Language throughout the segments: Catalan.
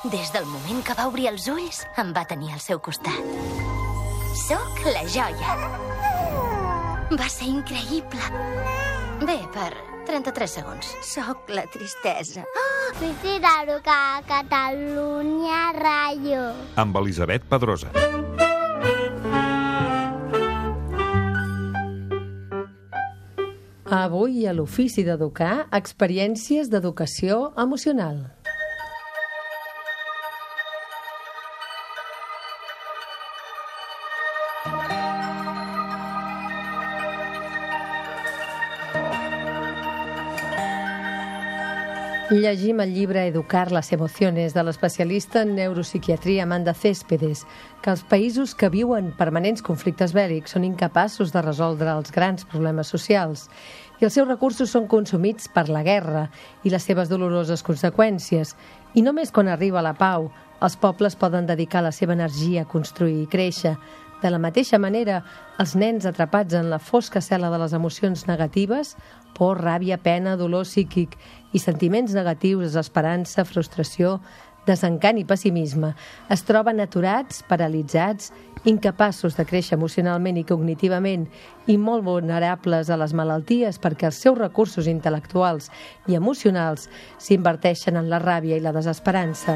Des del moment que va obrir els ulls, em va tenir al seu costat. Soc la joia. Va ser increïble. Bé, per 33 segons. Soc la tristesa. Visita a Catalunya Ràdio. Amb Elisabet Pedrosa. Avui a l'Ofici d'Educar, experiències d'educació emocional. Llegim el llibre Educar las emociones de l'especialista en neuropsiquiatria Amanda Céspedes, que els països que viuen permanents conflictes bèl·lics són incapaços de resoldre els grans problemes socials i els seus recursos són consumits per la guerra i les seves doloroses conseqüències. I només quan arriba la pau, els pobles poden dedicar la seva energia a construir i créixer. De la mateixa manera, els nens atrapats en la fosca cel·la de les emocions negatives, por, ràbia, pena, dolor psíquic i sentiments negatius, desesperança, frustració, desencant i pessimisme, es troben aturats, paralitzats, incapaços de créixer emocionalment i cognitivament i molt vulnerables a les malalties perquè els seus recursos intel·lectuals i emocionals s'inverteixen en la ràbia i la desesperança.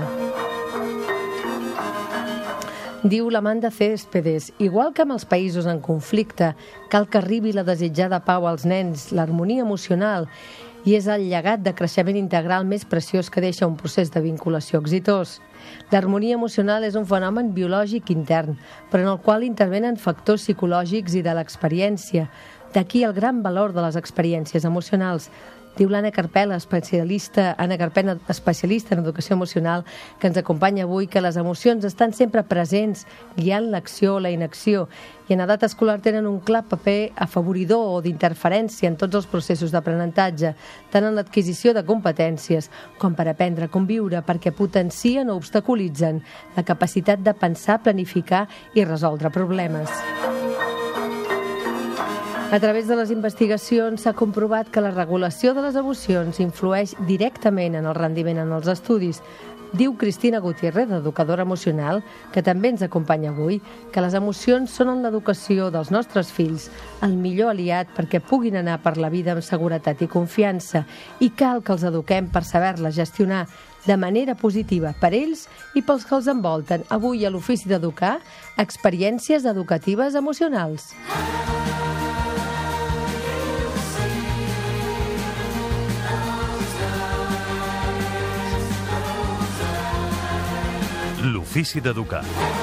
Diu l'Amanda Céspedes, igual que amb els països en conflicte, cal que arribi la desitjada pau als nens, l'harmonia emocional, i és el llegat de creixement integral més preciós que deixa un procés de vinculació exitós. L'harmonia emocional és un fenomen biològic intern, però en el qual intervenen factors psicològics i de l'experiència. D'aquí el gran valor de les experiències emocionals. Diu l'Anna Carpena, especialista en educació emocional, que ens acompanya avui, que les emocions estan sempre presents, guiant l'acció o la inacció, i en edat escolar tenen un clar paper afavoridor o d'interferència en tots els processos d'aprenentatge, tant en l'adquisició de competències com per aprendre a conviure, perquè potencien o obstaculitzen la capacitat de pensar, planificar i resoldre problemes. A través de les investigacions s'ha comprovat que la regulació de les emocions influeix directament en el rendiment en els estudis. Diu Cristina Gutiérrez, educadora emocional, que també ens acompanya avui, que les emocions són en l'educació dels nostres fills el millor aliat perquè puguin anar per la vida amb seguretat i confiança, i cal que els eduquem per saber-les gestionar de manera positiva per ells i pels que els envolten. Avui a l'Ofici d'Educar, experiències educatives emocionals. L'Ofici d'Educar.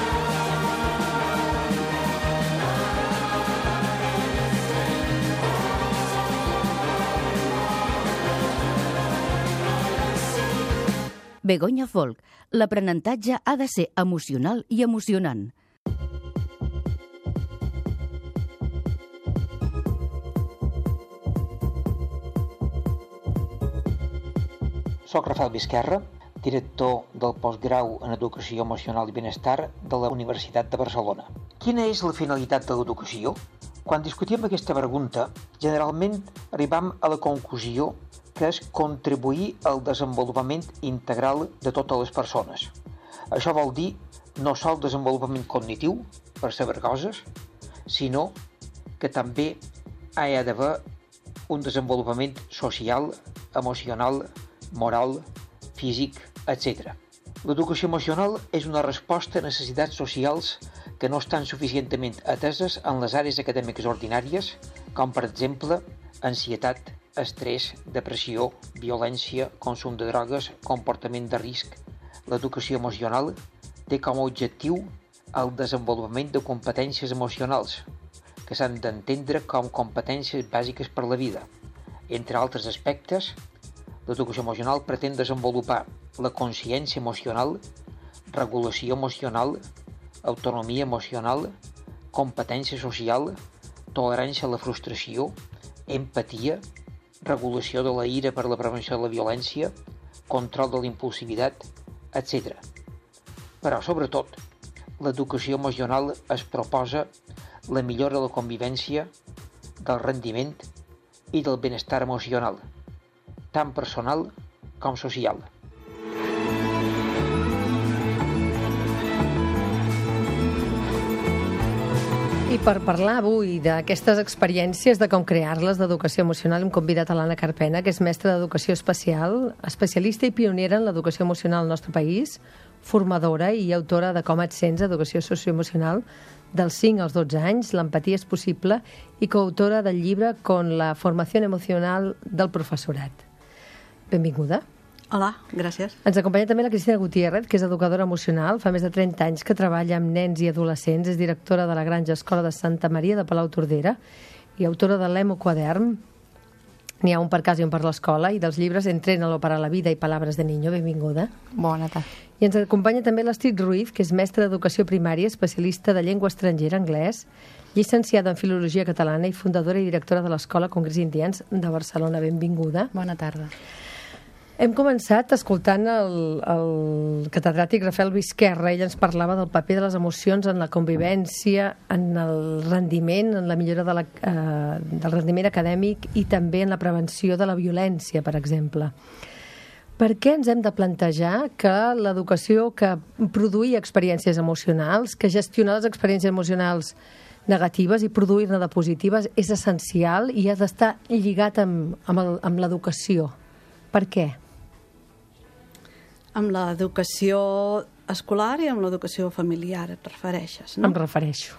Begoña Folk, l'aprenentatge ha de ser emocional i emocionant. Soc Rafael Vizquerra, director del postgrau en Educació Emocional i Benestar de la Universitat de Barcelona. Quina és la finalitat de l'educació? Quan discutim aquesta pregunta, generalment arribam a la conclusió que és contribuir al desenvolupament integral de totes les persones. Això vol dir no sol desenvolupament cognitiu, per saber coses, sinó que també hi ha d'haver un desenvolupament social, emocional, moral, físic, etc. L'educació emocional és una resposta a necessitats socials que no estan suficientment ateses en les àrees acadèmiques ordinàries, com per exemple ansietat, estrès, depressió, violència, consum de drogues, comportament de risc. L'educació emocional té com a objectiu el desenvolupament de competències emocionals, que s'han d'entendre com competències bàsiques per la vida. Entre altres aspectes, l'educació emocional pretén desenvolupar la consciència emocional, regulació emocional, autonomia emocional, competència social, tolerància a la frustració, empatia, regulació de la ira per la prevenció de la violència, control de la impulsivitat, etc. Però, sobretot, l'educació emocional es proposa la millora de la convivència, del rendiment i del benestar emocional, tant personal com social. per parlar avui d'aquestes experiències de com crear-les d'educació emocional hem convidat a l'Anna Carpena, que és mestra d'educació especial, especialista i pionera en l'educació emocional al nostre país, formadora i autora de Com et sents, educació socioemocional, dels 5 als 12 anys, l'empatia és possible, i coautora del llibre Con la formació emocional del professorat. Benvinguda. Hola, gràcies. Ens acompanya també la Cristina Gutiérrez, que és educadora emocional, fa més de 30 anys que treballa amb nens i adolescents, és directora de la Granja Escola de Santa Maria de Palau-Tordera i autora de l'Emo Quadern, n'hi ha un per casa i un per l'escola, i dels llibres Entrénalo para la vida i Palabras de niño. Benvinguda. Bona tarda. I ens acompanya també l'Astrid Ruiz, que és mestra d'educació primària, especialista de llengua estrangera, anglès, llicenciada en Filologia Catalana i fundadora i directora de l'Escola Congrés Indians de Barcelona. Benvinguda. Bona tarda. Hem començat escoltant el catedràtic Rafael Vizquerra. Ell ens parlava del paper de les emocions en la convivència, en el rendiment, en la millora del rendiment acadèmic i també en la prevenció de la violència, per exemple. Per què ens hem de plantejar que l'educació, que produir experiències emocionals, que gestionar les experiències emocionals negatives i produir-ne de positives és essencial i ha d'estar lligat amb l'educació? Per què? Amb l'educació escolar i amb l'educació familiar et refereixes, no? Em refereixo.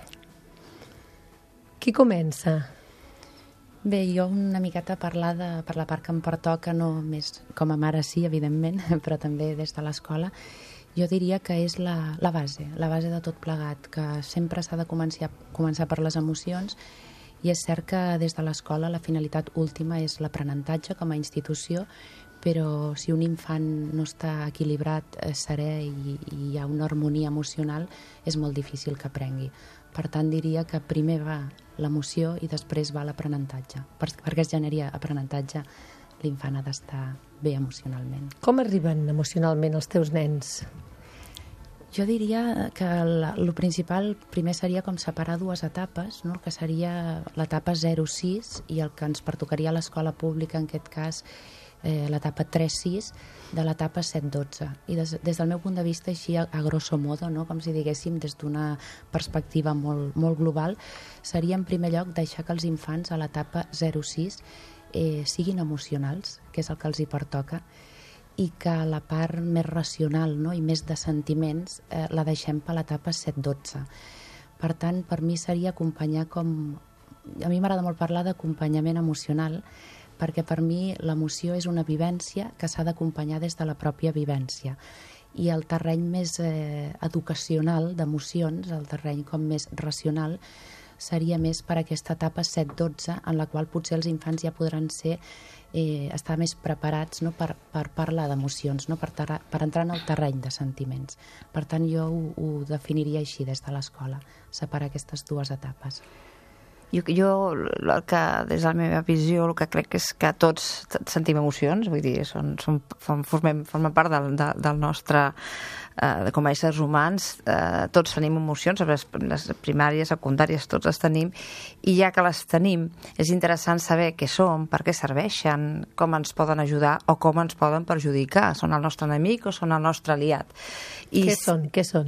Qui comença? Bé, jo una miqueta parlar per la part que em pertoca, no més com a mare sí, evidentment, però també des de l'escola. Jo diria que és la base de tot plegat, que sempre s'ha de començar per les emocions, i és cert que des de l'escola la finalitat última és l'aprenentatge com a institució, però si un infant no està equilibrat, serè i hi ha una harmonia emocional, és molt difícil que aprengui. Per tant, diria que primer va l'emoció i després va l'aprenentatge. Perquè es generi aprenentatge, l'infant ha d'estar bé emocionalment. Com arriben emocionalment els teus nens? Jo diria que el principal primer seria com separar dues etapes, no? El que seria l'etapa 0-6 i el que ens pertocaria a l'escola pública, en aquest cas, l'etapa 3-6 de l'etapa 7-12. I des del meu punt de vista, així a grosso modo, no? Com si diguéssim des d'una perspectiva molt, molt global, seria en primer lloc deixar que els infants a l'etapa 0-6 siguin emocionals, que és el que els hi pertoca, i que la part més racional, no? I més de sentiments la deixem per l'etapa 7-12. Per tant, per mi seria acompanyar com... A mi m'agrada molt parlar d'acompanyament emocional, perquè per mi l'emoció és una vivència que s'ha d'acompanyar des de la pròpia vivència. I el terreny més educacional d'emocions, el terreny com més racional, seria més per aquesta etapa 7-12, en la qual potser els infants ja podran estar més preparats, no? per parlar d'emocions, no? per entrar en el terreny de sentiments. Per tant, jo ho definiria així des de l'escola, separar aquestes dues etapes. Jo el que, des de la meva visió, el que crec és que tots sentim emocions, vull dir, formen part del nostre, com a éssers humans, tots tenim emocions, les primàries, secundàries, tots les tenim, i ja que les tenim, és interessant saber què són, per què serveixen, com ens poden ajudar o com ens poden perjudicar. Són el nostre enemic o són el nostre aliat? Què són?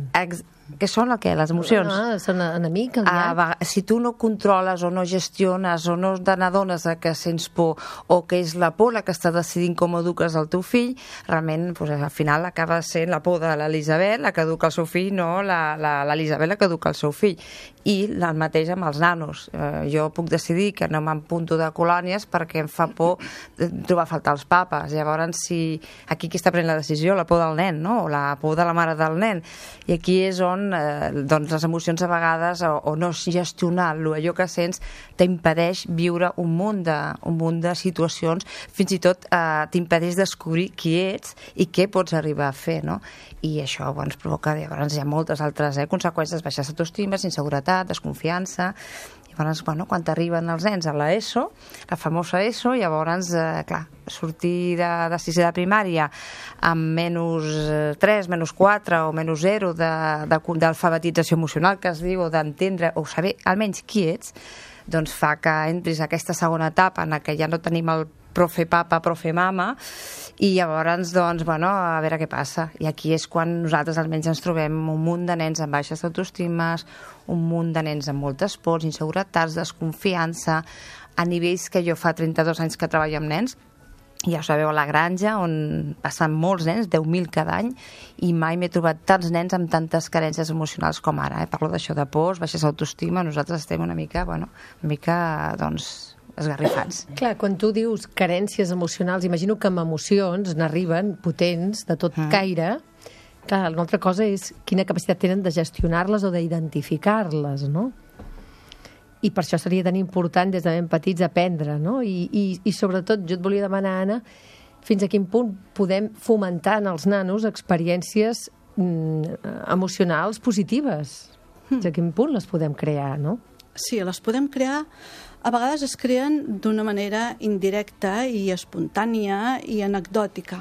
Què són les emocions? Són enemic, aliat. Si tu no controles o no gestiones o no n'adones que sents por o que és la por la que està decidint com eduques el teu fill, realment al final acaba sent la por de l'Elisabet la que educa el seu fill, no l'Elisabet la que educa el seu fill. I el mateix amb els nanos. Jo puc decidir que no m'empunto de colònies perquè em fa por trobar a faltar els papes. Llavors, aquí qui està prenent la decisió? La por del nen, no? O la por de la mare del nen. I aquí és on les emocions a vegades, o no gestionar allò que sents, t'impedeix viure un munt de situacions, fins i tot t'impedeix descobrir qui ets i què pots arribar a fer, no? I això ens provoca, llavors hi ha moltes altres conseqüències, baixes d'autoestima, inseguretat, desconfiança. Llavors, quan t'arriben els nens a l'ESO, la famosa ESO, llavors, clar, sortir de sisè de primària amb -3, -4 o -0 d'alfabetització emocional, que es diu, o d'entendre, o saber almenys qui ets, doncs fa que entris a aquesta segona etapa en què ja no tenim el profe papa, profe mama, i llavors, doncs, bueno, a veure què passa. I aquí és quan nosaltres almenys ens trobem un munt de nens amb baixes autoestimes, un munt de nens amb moltes pors, inseguretats, desconfiança, a nivells que jo fa 32 anys que treballo amb nens. Ja ho sabeu, a la granja, on passen molts nens, 10.000 cada any, i mai m'he trobat tants nens amb tantes carències emocionals com ara. Parlo d'això de pors, baixes autoestima, nosaltres estem una mica, doncs, esgarrifats. Clar, quan tu dius carències emocionals, imagino que amb emocions n'arriben potents, de tot caire. Clar, una altra cosa és quina capacitat tenen de gestionar-les o d'identificar-les, no? I per això seria tan important des de ben petits aprendre, no? I sobretot jo et volia demanar, Anna, fins a quin punt podem fomentar en els nanos experiències emocionals positives? Fins a quin punt les podem crear, no? Sí, les podem crear. A vegades es creen d'una manera indirecta i espontània i anecdòtica.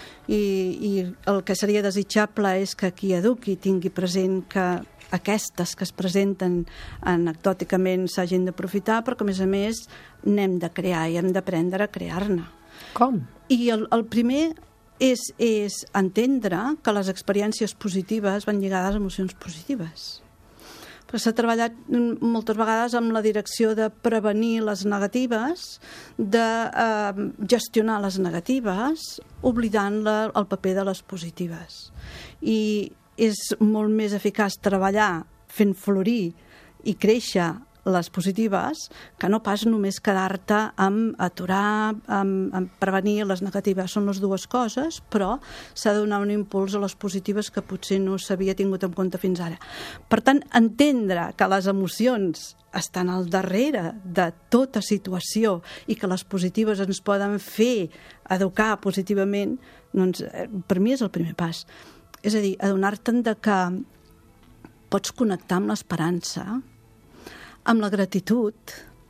I el que seria desitjable és que qui eduqui tingui present que aquestes que es presenten anecdòticament s'hagin d'aprofitar, però que a més n'hem de crear i hem d'aprendre a crear-ne. Com? I el primer és entendre que les experiències positives van lligades a emocions positives. Perquè s'ha treballat moltes vegades amb la direcció de prevenir les negatives, de gestionar les negatives, oblidant el paper de les positives. I és molt més eficaç treballar fent florir i créixer les positives que no pas només quedar-te amb aturar, amb prevenir les negatives. Són les dues coses, però s'ha de donar un impuls a les positives que potser no s'havia tingut en compte fins ara. Per tant, entendre que les emocions estan al darrere de tota situació i que les positives ens poden fer educar positivament, doncs per mi és el primer pas. És a dir, adonar-te'n de que pots connectar amb l'esperança, amb la gratitud,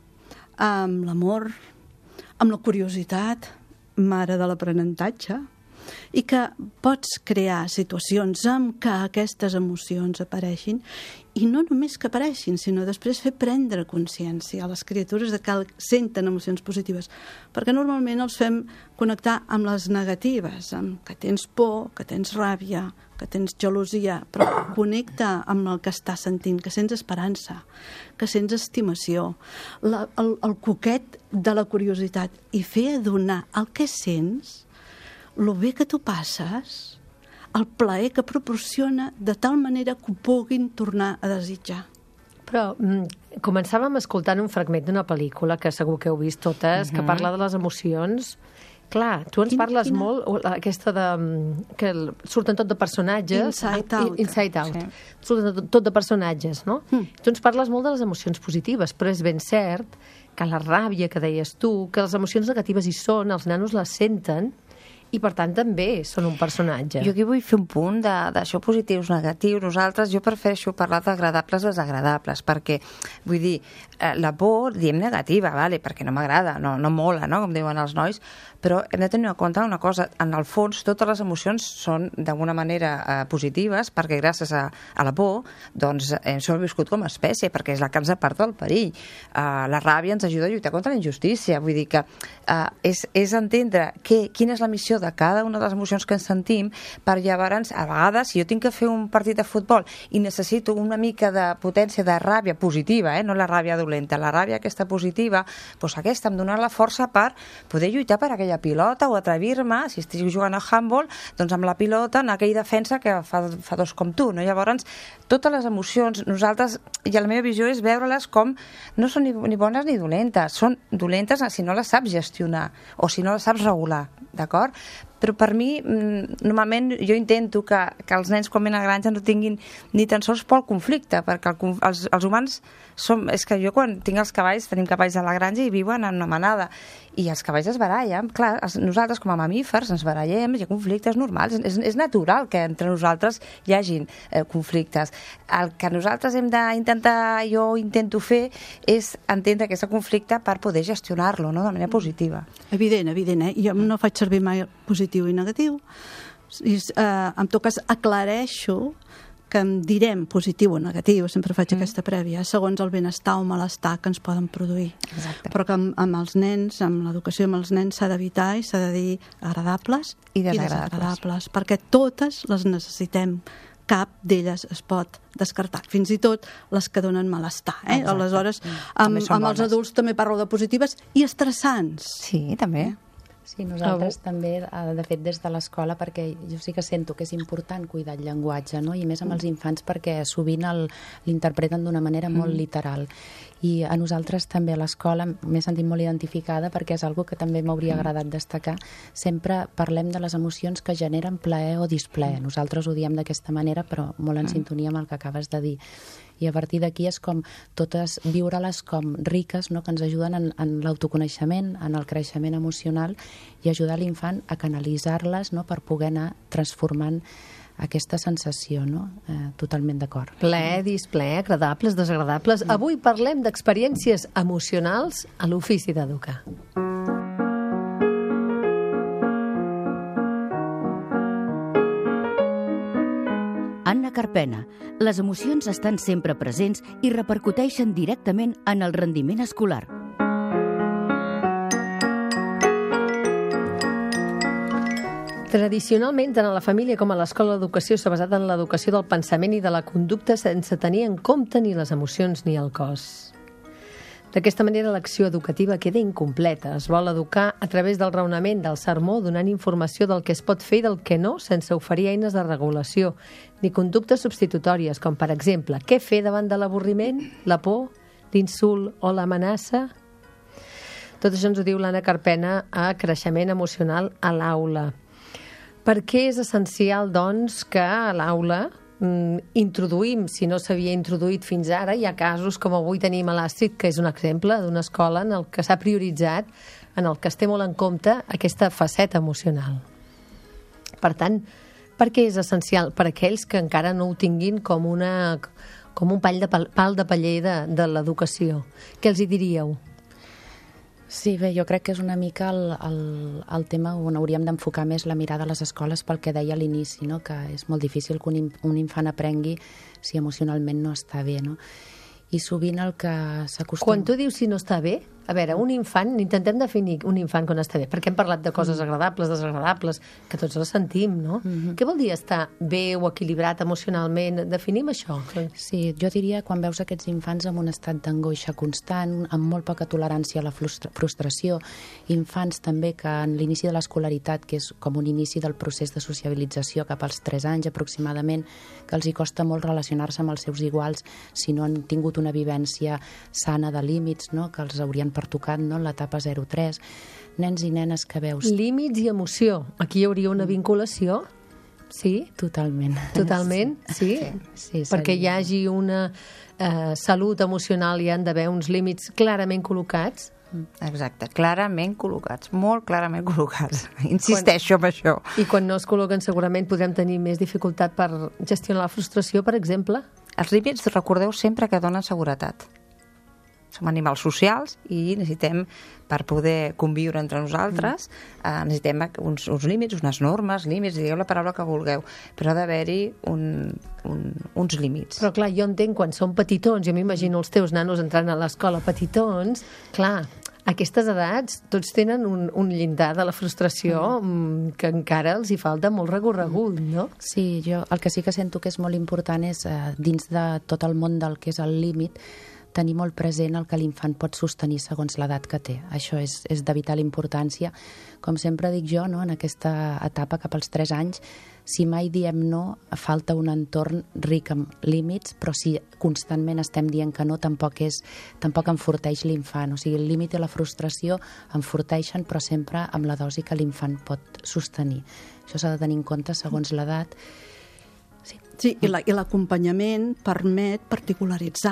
amb l'amor, amb la curiositat, mare de l'aprenentatge, i que pots crear situacions en què aquestes emocions apareixin, i no només que apareixin, sinó després fer prendre consciència a les criatures de que senten emocions positives, perquè normalment els fem connectar amb les negatives, amb que tens por, que tens ràbia, que tens gelosia, però connecta amb el que estàs sentint, que sents esperança, que sents estimació, el coquet de la curiositat, i fer adonar el que sents, el bé que tu passes, el plaer que proporciona, de tal manera que ho puguin tornar a desitjar. Però començàvem escoltant un fragment d'una pel·lícula que segur que heu vist totes, que parla de les emocions. Clar, tu ens parles molt, aquesta de... que surten tot de personatges... Inside Out. Sí. Surten tot de personatges, no? Tu ens parles molt de les emocions positives, però és ben cert que la ràbia que deies tu, que les emocions negatives hi són, els nanos les senten, i per tant també són un personatge. Jo aquí vull fer un punt d'això positius, negatius. Nosaltres, jo prefereixo parlar d'agradables o desagradables, perquè, vull dir, la por, diem negativa, vale? Perquè no m'agrada, no mola, no? Com diuen els nois, però hem de tenir en compte una cosa, en el fons totes les emocions són d'alguna manera positives, perquè gràcies a la por doncs hem sobreviscut com a espècie, perquè és la que ens aparta del perill. La ràbia ens ajuda a lluitar contra la injustícia, vull dir que és entendre quina és la missió de cada una de les emocions que ens sentim, per llavors, a vegades, si jo tinc que fer un partit de futbol i necessito una mica de potència de ràbia positiva, no la ràbia dolenta, la ràbia aquesta positiva, doncs aquesta em dona la força per poder lluitar per aquella pilota o atrevir-me, si estic jugant a handball, doncs amb la pilota en aquell defensa que fa dos com tu, no? Llavors, totes les emocions, nosaltres, i la meva visió és veure-les com no són ni bones ni dolentes, són dolentes si no les saps gestionar o si no les saps regular, d'acord? Però per mi, normalment, jo intento que els nens quan venen a la granja no tinguin ni tan sols por al conflicte, perquè els humans és que jo quan tinc els cavalls, tenim cavalls a la granja i viuen en una manada, i els cavalls es barallen. Clar, nosaltres com a mamífers ens barallem, hi ha conflictes normals, és natural que entre nosaltres hi hagin conflictes. El que nosaltres hem d'intentar, jo intento fer, és entendre aquest conflicte per poder gestionar-lo, no?, de manera positiva. Evident, Jo no faig servir mai positiu i negatiu. En tot cas, aclareixo que en direm positiu o negatiu, sempre faig aquesta prèvia, segons el benestar o malestar que ens poden produir. Exacte. Però que amb els nens, amb l'educació amb els nens s'ha d'evitar i s'ha de dir agradables i desagradables, perquè totes les necessitem. Cap d'elles es pot descartar, fins i tot les que donen malestar. Aleshores, amb els adults també parlo de positives i estressants. Sí, també. Sí, nosaltres també, de fet, des de l'escola, perquè jo sí que sento que és important cuidar el llenguatge, no? I més amb els infants perquè sovint l'interpreten d'una manera molt literal. I a nosaltres també a l'escola m'he sentit molt identificada perquè és algo que també m'hauria agradat destacar. Sempre parlem de les emocions que generen plaer o displaer. Nosaltres ho diem d'aquesta manera, però molt en sintonia amb el que acabes de dir. I a partir d'aquí és com totes viure-les com riques, no? Que ens ajuden en l'autoconeixement, en el creixement emocional i ajudar l'infant a canalitzar-les, no? Per poder anar transformant aquesta sensació, no? Totalment d'acord. Plaer, displaer, agradables, desagradables. Avui parlem d'experiències emocionals a l'ofici d'educar. Anna Carpena. Les emocions estan sempre presents i repercuteixen directament en el rendiment escolar. Tradicionalment, tant a la família com a l'escola d'educació s'ha basat en l'educació del pensament i de la conducta sense tenir en compte ni les emocions ni el cos. D'aquesta manera, l'acció educativa queda incompleta. Es vol educar a través del raonament, del sermó, donant informació del que es pot fer i del que no, sense oferir eines de regulació, ni conductes substitutòries, com per exemple, què fer davant de l'avorriment, la por, l'insult o l'amenaça? Tot això ens ho diu l'Anna Carpena a Creixement Emocional a l'Aula. Per què és essencial, doncs, que a l'aula introduïm, si no s'havia introduït fins ara, hi ha casos com avui tenim a l'Àstrid, que és un exemple d'una escola en el que s'ha prioritzat, en el que es té molt en compte aquesta faceta emocional. Per tant, per què és essencial? Per aquells que encara no ho tinguin com un pal de paller de l'educació. Què els hi diríeu? Sí, bé, jo crec que és una mica el tema on hauríem d'enfocar més la mirada a les escoles pel que deia a l'inici, no? Que és molt difícil que un infant aprengui si emocionalment no està bé, no? I sovint el que s'acostuma... Quan tu dius si no està bé, a veure, un infant, intentem definir un infant quan està bé, perquè hem parlat de coses agradables, desagradables, que tots les sentim, no? Què vol dir estar bé o equilibrat emocionalment? Definim això. Sí, jo diria quan veus aquests infants en un estat d'angoixa constant, amb molt poca tolerància a la frustració, infants també que en l'inici de l'escolaritat, que és com un inici del procés de sociabilització cap als 3 anys aproximadament, que els hi costa molt relacionar-se amb els seus iguals si no han tingut una vivència sana de límits, no? Que els haurien pertocat, no? L'etapa 0-3. Nens i nenes que veus... Límits i emoció. Aquí hi hauria una vinculació? Sí? Totalment. Totalment? Sí? Sí, perquè hi hagi una salut emocional hi han d'haver uns límits clarament col·locats? Exacte, clarament col·locats, molt clarament col·locats. Insisteixo en això. I quan no es col·loquen segurament podrem tenir més dificultat per gestionar la frustració, per exemple? Els límits, recordeu sempre que donen seguretat. Som animals socials i necessitem, per poder conviure entre nosaltres, necessitem uns límits, unes normes, límits, digueu la paraula que vulgueu, però ha d'haver-hi uns límits. Però clar, jo entenc quan són petitons, jo m'imagino els teus nanos entrant a l'escola petitons, clar, a aquestes edats tots tenen un llindar de la frustració que encara els hi falta molt recorregut, no? Sí, jo el que sí que sento que és molt important és, dins de tot el món del que és el límit, tenir molt present el que l'infant pot sostenir segons l'edat que té. Això és de vital importància. Com sempre dic jo, no, en aquesta etapa cap als 3 anys, si mai diem no, falta un entorn ric amb límits, però si constantment estem dient que no, tampoc enforteix l'infant. O sigui, el límit i la frustració enforteixen, però sempre amb la dosi que l'infant pot sostenir. Això s'ha de tenir en compte segons l'edat. Sí, i l'acompanyament permet particularitzar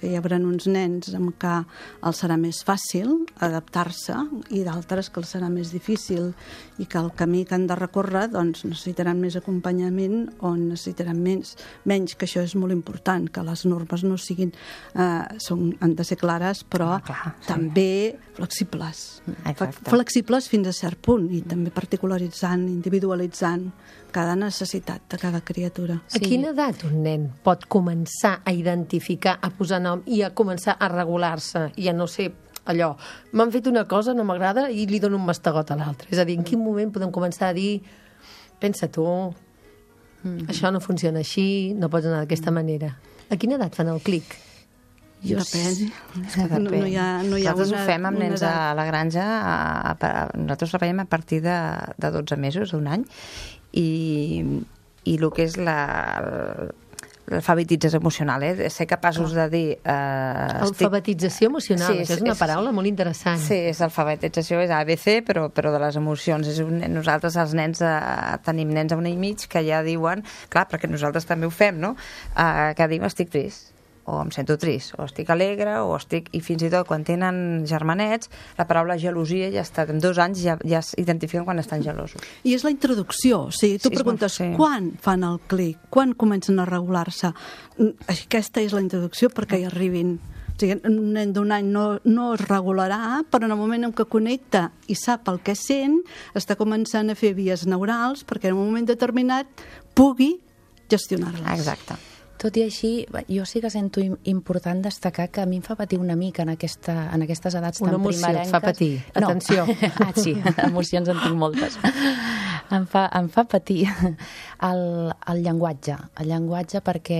que hi haurà uns nens amb què els serà més fàcil adaptar-se i d'altres que els serà més difícil i que el camí que han de recórrer doncs, necessitaran més acompanyament o necessitaran menys, que això és molt important, que les normes no siguin, han de ser clares, però també flexibles. Flexibles fins a cert punt i també particularitzant, individualitzant cada necessitat de cada criatura. A quina edat un nen pot començar a identificar, a posar nom i a començar a regular-se i a no ser allò, m'han fet una cosa, no m'agrada i li dono un mastegot a l'altre? És a dir, en quin moment podem començar a dir pensa tu, això no funciona així, no pots anar d'aquesta manera? A quina edat fan el clic? Depèn. No hi ha nosaltres ho fem amb nens a la granja, nosaltres treballem a partir de 12 mesos, d'un any, i el que és l'alfabetització emocional, ser capaços de dir... Alfabetització emocional, això és una paraula molt interessant. Sí, és alfabetització, és ABC, però de les emocions. Nosaltres, els nens, tenim nens a 1 any i mig que ja diuen, clar, perquè nosaltres també ho fem, no?, que diuen estic trist, o em sento trist, o estic alegre, o estic... I fins i tot quan tenen germanets, la paraula gelosia ja està, en 2 anys ja s'identifiquen quan estan gelosos. I és la introducció, o sigui, tu preguntes quan fan el clic, quan comencen a regular-se. Aquesta és la introducció perquè hi arribin. O sigui, un nen d'1 any no es regularà, però en el moment en què connecta i sap el que sent, està començant a fer vies neurals perquè en un moment determinat pugui gestionar-les. Exacte. Tot i així, jo sí que sento important destacar que a mi em fa patir una mica en aquestes edats tan primerenques. Una emoció et fa patir, atenció. Sí, emocions en tinc moltes. Em fa patir el llenguatge perquè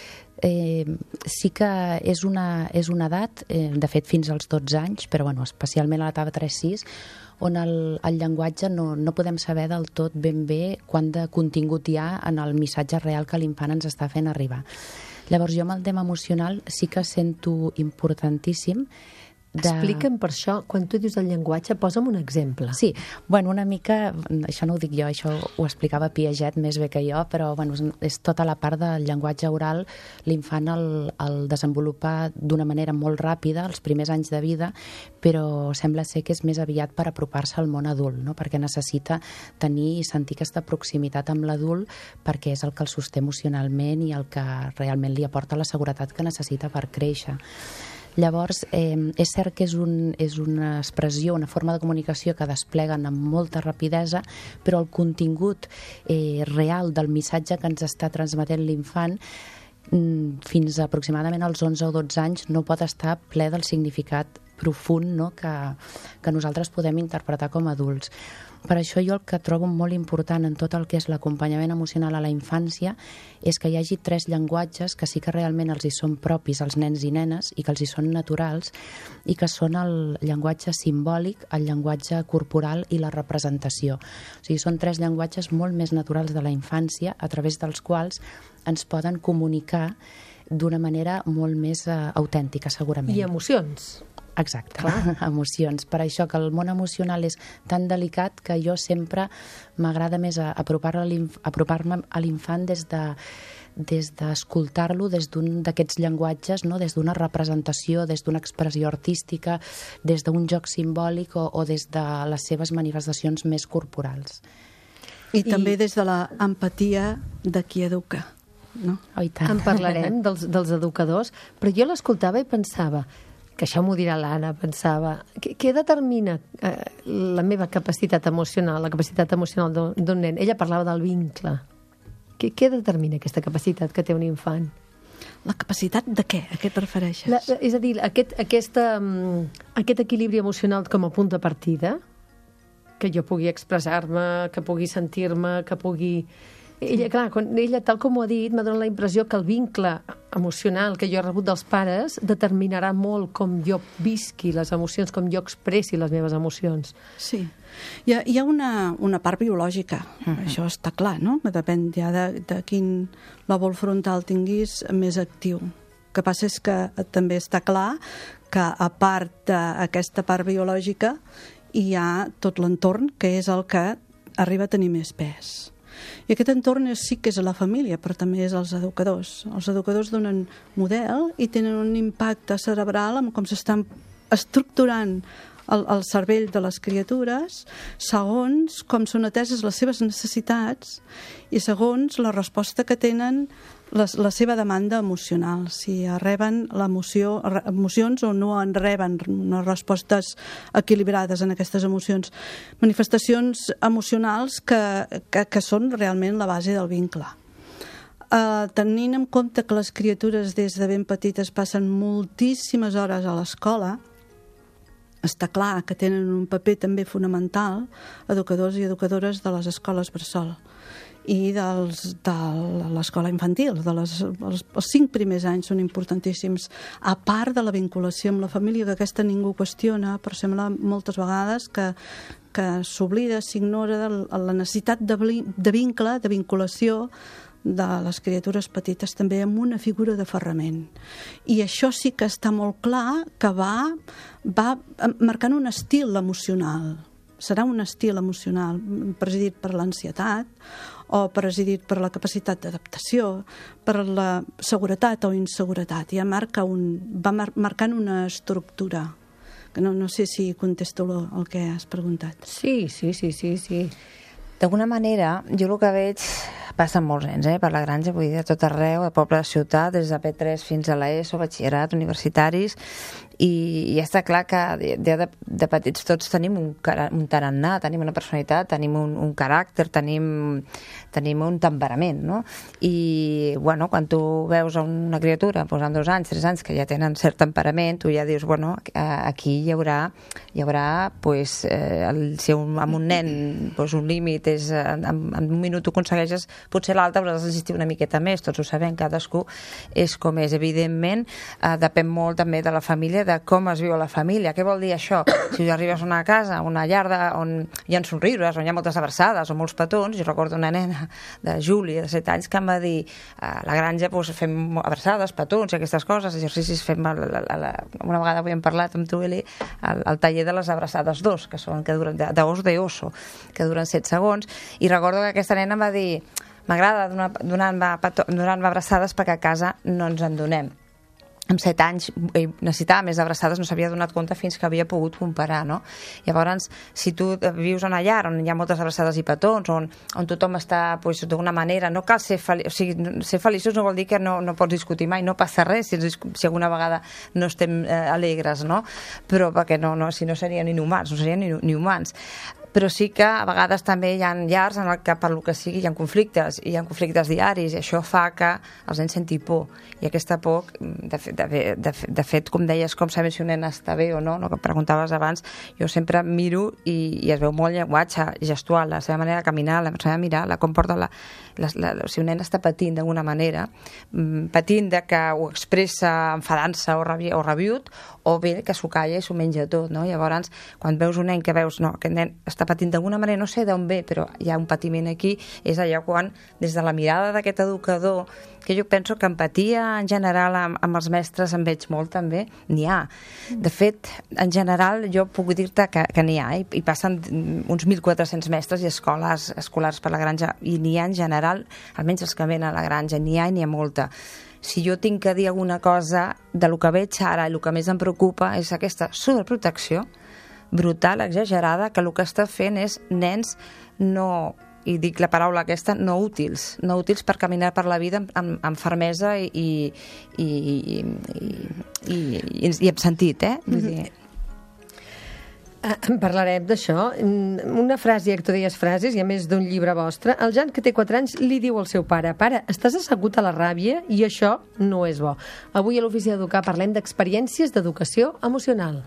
sí que és una edat, de fet fins als 12 anys, però bueno, especialment a l'etapa 3-6, on el llenguatge no podem saber del tot ben bé quant de contingut hi ha en el missatge real que l'infant ens està fent arribar. Llavors jo amb el tema emocional sí que sento importantíssim Explica'm per això, quan tu dius el llenguatge, posa'm un exemple. Sí, bueno, una mica, això no ho dic jo, això ho explicava Piaget més bé que jo, però bueno, és tota la part del llenguatge oral, l'infant el desenvolupa d'una manera molt ràpida els primers anys de vida, però sembla ser que és més aviat per apropar-se al món adult, no? Perquè necessita tenir i sentir aquesta proximitat amb l'adult perquè és el que el sosté emocionalment i el que realment li aporta la seguretat que necessita per créixer. Llavors, és cert que és una expressió, una forma de comunicació que despleguen amb molta rapidesa, però el contingut real del missatge que ens està transmetent l'infant fins aproximadament als 11 o 12 anys no pot estar ple del significat profund, no?, que nosaltres podem interpretar com a adults. Per això jo el que trobo molt important en tot el que és l'acompanyament emocional a la infància és que hi hagi 3 llenguatges que sí que realment els hi són propis als nens i nenes i que els hi són naturals i que són el llenguatge simbòlic, el llenguatge corporal i la representació. O sigui, són 3 llenguatges molt més naturals de la infància a través dels quals ens poden comunicar d'una manera molt més autèntica, segurament. I emocions. Exacte, emocions. Per això que el món emocional és tan delicat que jo sempre m'agrada més apropar-me a l'infant des d'escoltar-lo des d'un d'aquests llenguatges, no? Des d'una representació, des d'una expressió artística, des d'un joc simbòlic o des de les seves manifestacions més corporals. I també des de l'empatia de qui educa. No? Oh, i tant. En parlarem dels educadors, però jo l'escoltava i pensava, que això m'ho dirà l'Anna, pensava, què determina la meva capacitat emocional, la capacitat emocional d'un nen? Ella parlava del vincle. Què determina aquesta capacitat que té un infant? La capacitat de què? A què et refereixes? És a dir, aquest equilibri emocional com a punt de partida, que jo pugui expressar-me, que pugui sentir-me, que pugui... Ella, clar, tal com ho ha dit, m'ha donat la impressió que el vincle emocional que jo he rebut dels pares determinarà molt com jo visqui les emocions, com jo expressi les meves emocions. Sí. Hi ha una part biològica, això està clar, no? Depèn ja de quin lòbul frontal tinguis més actiu. El que passa és que també està clar que a part d'aquesta part biològica hi ha tot l'entorn, que és el que arriba a tenir més pes. I aquest entorn sí que és la família, però també és els educadors. Els educadors donen model i tenen un impacte cerebral en com s'estan estructurant el cervell de les criatures segons com són ateses les seves necessitats i segons la resposta que tenen la seva demanda emocional, si reben emocions o no en reben unes respostes equilibrades en aquestes emocions. Manifestacions emocionals que són realment la base del vincle. Tenint en compte que les criatures des de ben petites passen moltíssimes hores a l'escola, està clar que tenen un paper també fonamental educadors i educadores de les escoles bressol i de l'escola infantil. Els 5 primers anys són importantíssims, a part de la vinculació amb la família, que aquesta ningú qüestiona, però sembla moltes vegades que s'oblida, s'ignora la necessitat de vincle, de vinculació de les criatures petites també amb una figura d'aferrament. I això sí que està molt clar que va marcant un estil emocional. Serà un estil emocional presidit per l'ansietat o presidit per la capacitat d'adaptació, per la seguretat o inseguretat. Ja va marcant una estructura. No sé si contesto el que has preguntat. Sí. D'alguna manera, jo el que veig, passen molts nens per la granja, vull dir, a tot arreu, a poble, a ciutat, des de P3 fins a l'ESO, batxillerat, universitaris, i està clar que de petits tots tenim un tarannà, tenim una personalitat, tenim un caràcter, tenim un temperament, no? I, bueno, quan tu veus una criatura amb 2 anys, 3 anys, que ja tenen cert temperament, tu ja dius, bueno, aquí hi haurà pues, si amb un nen un límit és en un minut tu aconsegueixes, potser l'altre hauràs d'existir una miqueta més, tots ho sabem, cadascú és com és. Evidentment, depèn molt també de la família, de com es viu a la família. Què vol dir això? Si arribes a una casa, una llar on hi ha somriures, on hi ha moltes abraçades o molts petons, jo recordo una nena de Júlia, de 7 anys, que em va dir a la granja fem abraçades, petons i aquestes coses, exercicis fem una vegada avui hem parlat amb tu, Eli, el taller de les abraçades 2, que duren d'os de oso, que duren 7 segons, i recordo que aquesta nena em va dir m'agrada donar-me abraçades perquè a casa no ens en donem. Amb 7 anys necessitava més abraçades, no s'havia donat compte fins que havia pogut comparar, no? Llavors, si tu vius en una llar on hi ha moltes abraçades i petons, on tothom està d'una manera, no cal ser feliç, o sigui, ser feliços no vol dir que no pots discutir mai, no passa res si alguna vegada no estem alegres, no? Però perquè si no serien inhumans, no serien ni humans. Però sí que a vegades també hi ha llars en què per lo que sigui hi ha conflictes diaris, i això fa que els nens sentin por, i aquesta por de fet, com deies, com saber si un nen està bé o no, que preguntaves abans, jo sempre miro i es veu molt llenguatge gestual, la seva manera de caminar, la seva mirar, la com porta si un nen està patint d'alguna manera, patint de que ho expressa enfadant-se o rabiut, o bé que s'ho calla i s'ho menja tot, no? Llavors, quan veus un nen que veus, no, aquest nen està patint d'alguna manera, no sé d'on ve, però hi ha un patiment aquí, és allà quan, des de la mirada d'aquest educador, que jo penso que empatia en general amb els mestres en veig molt també, n'hi ha. De fet, en general, jo puc dir-te que n'hi ha, i passen uns 1.400 mestres i escolars per la granja, i n'hi ha en general, almenys els que venen a la granja, n'hi ha molta. Si jo tinc que dir alguna cosa de lo que veig ara i el que més em preocupa és aquesta sobreprotecció brutal, exagerada, que el que està fent és nens i dic la paraula aquesta, no útils per caminar per la vida amb fermesa i amb sentit, Vull dir... Parlarem d'això. Una frase, ja que tu deies frases, i a més d'un llibre vostre, el Jan, que té 4 anys, li diu al seu pare: pare, estàs assegut a la ràbia i això no és bo. Avui a l'Ofici d'Educar parlem d'experiències d'educació emocional.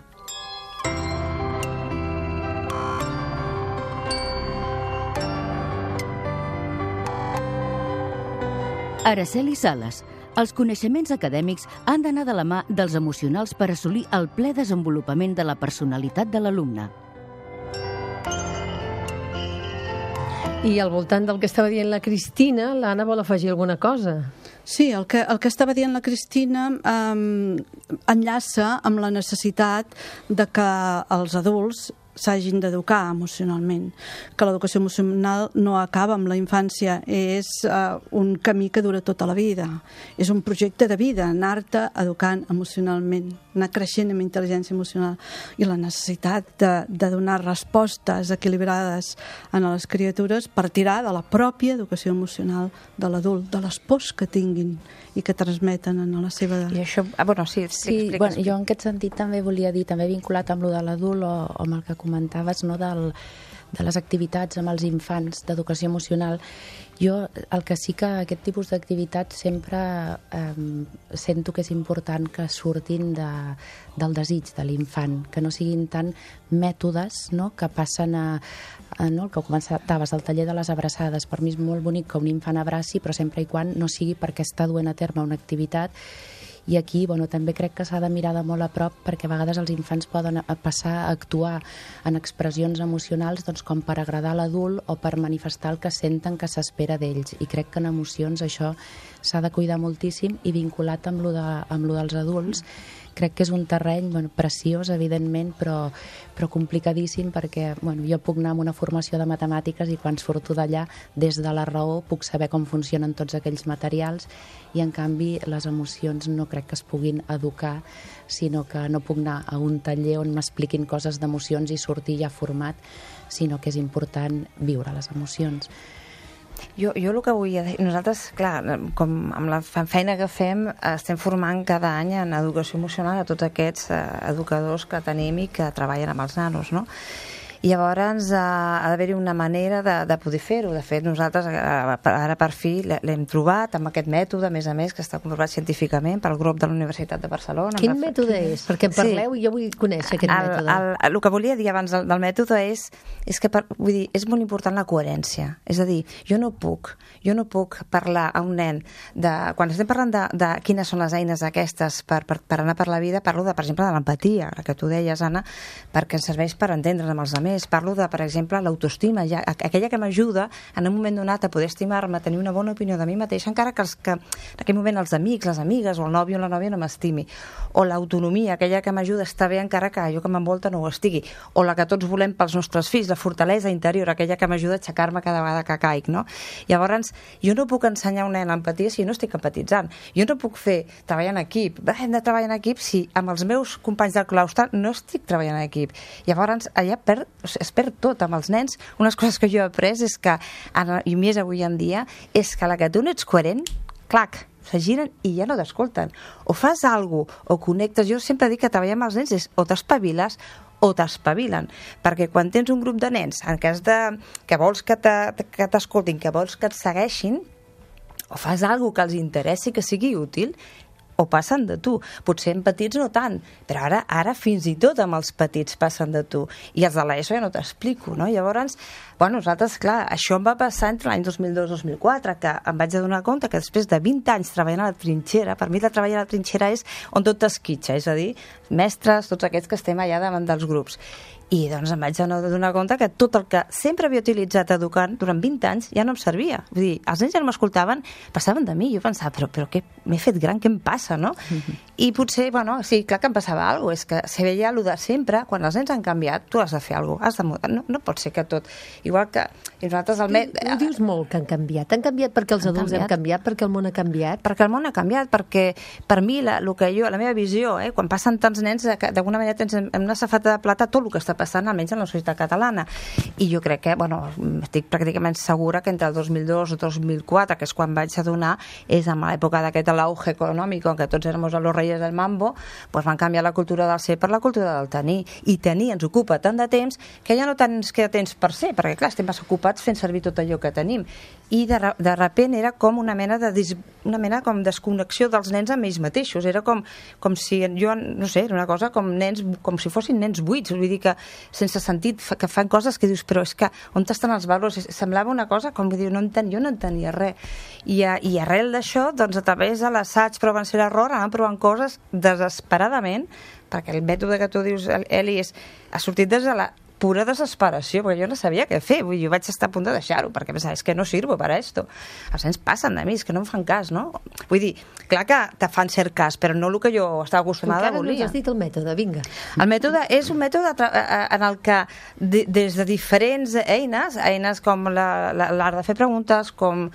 Araceli Sales. Els coneixements acadèmics han d'anar de la mà dels emocionals per assolir el ple desenvolupament de la personalitat de l'alumne. I al voltant del que estava dient la Cristina, l'Anna vol afegir alguna cosa. Sí, el que estava dient la Cristina enllaça amb la necessitat de que els adults s'hagin d'educar emocionalment, que l'educació emocional no acaba amb la infància, és un camí que dura tota la vida, és un projecte de vida, anar-te educant emocionalment, anar creixent amb intel·ligència emocional, i la necessitat de donar respostes equilibrades a les criatures partirà de la pròpia educació emocional de l'adult, de les pors que tinguin i que transmeten en la seva... I això, sí, bueno, jo en aquest sentit també volia dir, també vinculat amb lo de l'adult o amb el que comentaves, no, de les activitats amb els infants d'educació emocional. Jo el que sí que aquest tipus d'activitats sempre sento que és important que surtin del desig de l'infant, que no siguin tant mètodes, no, que passen no, el que comentaves, el taller de les abraçades. Per mi és molt bonic que un infant abraci, però sempre i quan no sigui perquè està duent a terme una activitat. I aquí també crec que s'ha de mirar de molt a prop, perquè a vegades els infants poden passar a actuar en expressions emocionals com per agradar a l'adult o per manifestar el que senten que s'espera d'ells. I crec que en emocions això s'ha de cuidar moltíssim, i vinculat amb lo dels adults, crec que és un terreny preciós, evidentment, però complicadíssim, perquè jo puc anar amb una formació de matemàtiques i quan surto d'allà, des de la raó, puc saber com funcionen tots aquells materials, i en canvi les emocions no crec que es puguin educar, sinó que no puc anar a un taller on m'expliquin coses d'emocions i sortir ja format, sinó que és important viure les emocions. Jo el que vull dir, nosaltres, clar, com amb la feina que fem, estem formant cada any en educació emocional a tots aquests educadors que tenim i que treballen amb els nanos, no? I llavors ha d'haver-hi una manera de poder fer-ho. De fet, nosaltres ara per fi l'hem trobat amb aquest mètode, a més, que està comprovat científicament pel grup de la Universitat de Barcelona. Quin mètode és? Perquè en parleu i jo vull conèixer aquest mètode. El que volia dir abans del mètode és que és molt important la coherència. És a dir, jo no puc parlar a un nen quan estem parlant de quines són les eines aquestes per anar per la vida, parlo per exemple, de l'empatia, la que tu deies, Anna, perquè ens serveix per entendre's amb els altres. Parlo de, per exemple, l'autoestima, aquella que m'ajuda en un moment donat a poder estimar-me, tenir una bona opinió de mi mateixa, encara que en aquell moment els amics, les amigues o el nòvio o la nòvia no m'estimi. O l'autonomia, aquella que m'ajuda a estar bé encara que allò que m'envolta no ho estigui. O la que tots volem pels nostres fills, la fortalesa interior, aquella que m'ajuda a aixecar-me cada vegada que caic, no? Llavors, jo no puc ensenyar a un nen l'empatia si no estic empatitzant. Jo no puc fer treballar en equip, hem de treballar en equip si amb els meus companys del claustre no estic treballant en equip. Llavors, allà es perd tot amb els nens. Unes coses que jo he après és que, i més avui en dia, és que la que tu no ets coherent, clac, se giren i ja no t'escolten. O fas alguna cosa, o connectes. Jo sempre dic que treballar amb els nens és o t'espaviles o t'espavilen, perquè quan tens un grup de nens en cas que vols que t'escoltin, que vols que et segueixin, o fas alguna cosa que els interessi, que sigui útil, o passen de tu. Potser en petits no tant, però ara fins i tot amb els petits passen de tu. I els de l'ESO ja no t'explico, no? Llavors, nosaltres, clar, això em va passar entre l'any 2002 i 2004, que em vaig adonar compte que després de 20 anys treballant a la trinxera, per mi treballar a la trinxera és on tot t'esquitxa, és a dir, mestres, tots aquests que estem allà davant dels grups. I doncs em vaig adonar compte que tot el que sempre havia utilitzat educant durant 20 anys ja no em servia. Vull dir, els nens ja no m'escoltaven, passaven de mi. Jo pensava, però què m'he fet gran, què em passa, no? I potser, sí, clar que em passava alguna cosa. És que se veia allò de sempre, quan els nens han canviat, tu has de fer alguna cosa. No pot ser que tot... Igual que nosaltres... Tu dius molt que han canviat. Han canviat perquè els adults hem canviat, perquè el món ha canviat? Perquè el món ha canviat, perquè per mi, la meva visió, quan passen tants nens, d'alguna manera tens en una safata de plata tot el que està passant, almenys en la societat catalana. I jo crec que, estic pràcticament segura que entre el 2002 o 2004, que és quan vaig adonar, és amb l'època d'aquest auge econòmic, en què tots érem los reyes del mambo, van canviar la cultura del ser per la cultura del tenir. I tenir ens ocupa tant de temps que ja no tens que temps per ser, perquè clar, estem massa ocupats fent servir tot allò que tenim. I de repent era com una mena com desconnexió dels nens amb ells mateixos. Era com si jo, no sé, era una cosa com si fossin nens buits, vull dir que sense sentit, que fan coses que dius, però és que on estan els valors? Semblava una cosa com dir, jo no entenia res. I arrel d'això, doncs a través de l'assaig, prevenció i l'error, anàvem provant coses desesperadament, perquè el mètode que tu dius, Eli, ha sortit des de la pura desesperació, perquè jo no sabia què fer, vull dir, jo vaig estar a punt de deixar-ho, perquè pensava, és que no sirvo para esto. Els nens passen de mi, és que no em fan cas, no? Vull dir, clar que te fan cert cas, però no el que jo estava acostumada a voler. Encara no has dit el mètode, vinga. El mètode és un mètode en el que des de diferents eines com l'art de fer preguntes, com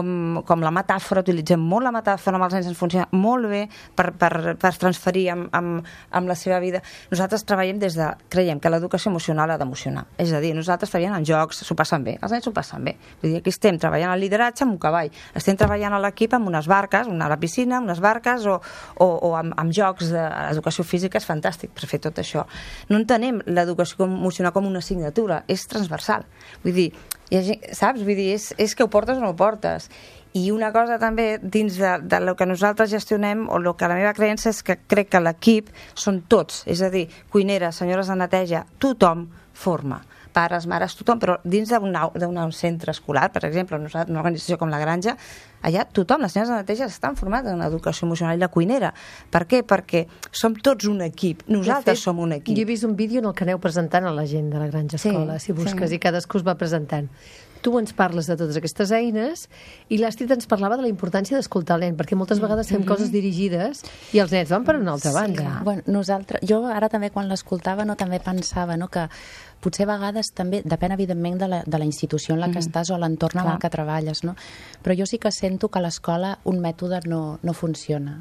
la metàfora, utilitzem molt la metàfora amb els nens, ens funciona molt bé per transferir amb la seva vida. Nosaltres treballem creiem que l'educació emocional ha d'emocionar. És a dir, nosaltres treballem en jocs, s'ho passen bé, els nens s'ho passen bé. Vull dir, aquí estem treballant el lideratge amb un cavall, estem treballant a l'equip amb unes barques, a la piscina, unes barques o amb jocs. L'educació física és fantàstic per fer tot això. No entenem l'educació emocional com una assignatura, és transversal. Vull dir, saps? Vull dir, és que ho portes o no ho portes. I una cosa també dins del que nosaltres gestionem, o el que la meva creença és que crec que l'equip són tots, és a dir, cuineres, senyores de neteja, tothom forma, pares, mares, tothom, però dins d'un centre escolar, per exemple, una organització com la Granja, allà tothom, les senyores de neteja estan formades en educació emocional, i la cuinera. Per què? Perquè som tots un equip, nosaltres som un equip. Jo he vist un vídeo en el que aneu presentant a la gent de la Granja Escola, si busques, i cadascú es va presentant. Tu ens parles de totes aquestes eines i l'Astrid ens parlava de la importància d'escoltar el nen, perquè moltes vegades fem coses dirigides i els nens van per una altra banda. Bueno, jo ara també quan l'escoltava també pensava que potser a vegades també depèn evidentment de la institució en la que estàs o l'entorn en el que treballes, no? Però jo sí que sento que a l'escola un mètode no funciona.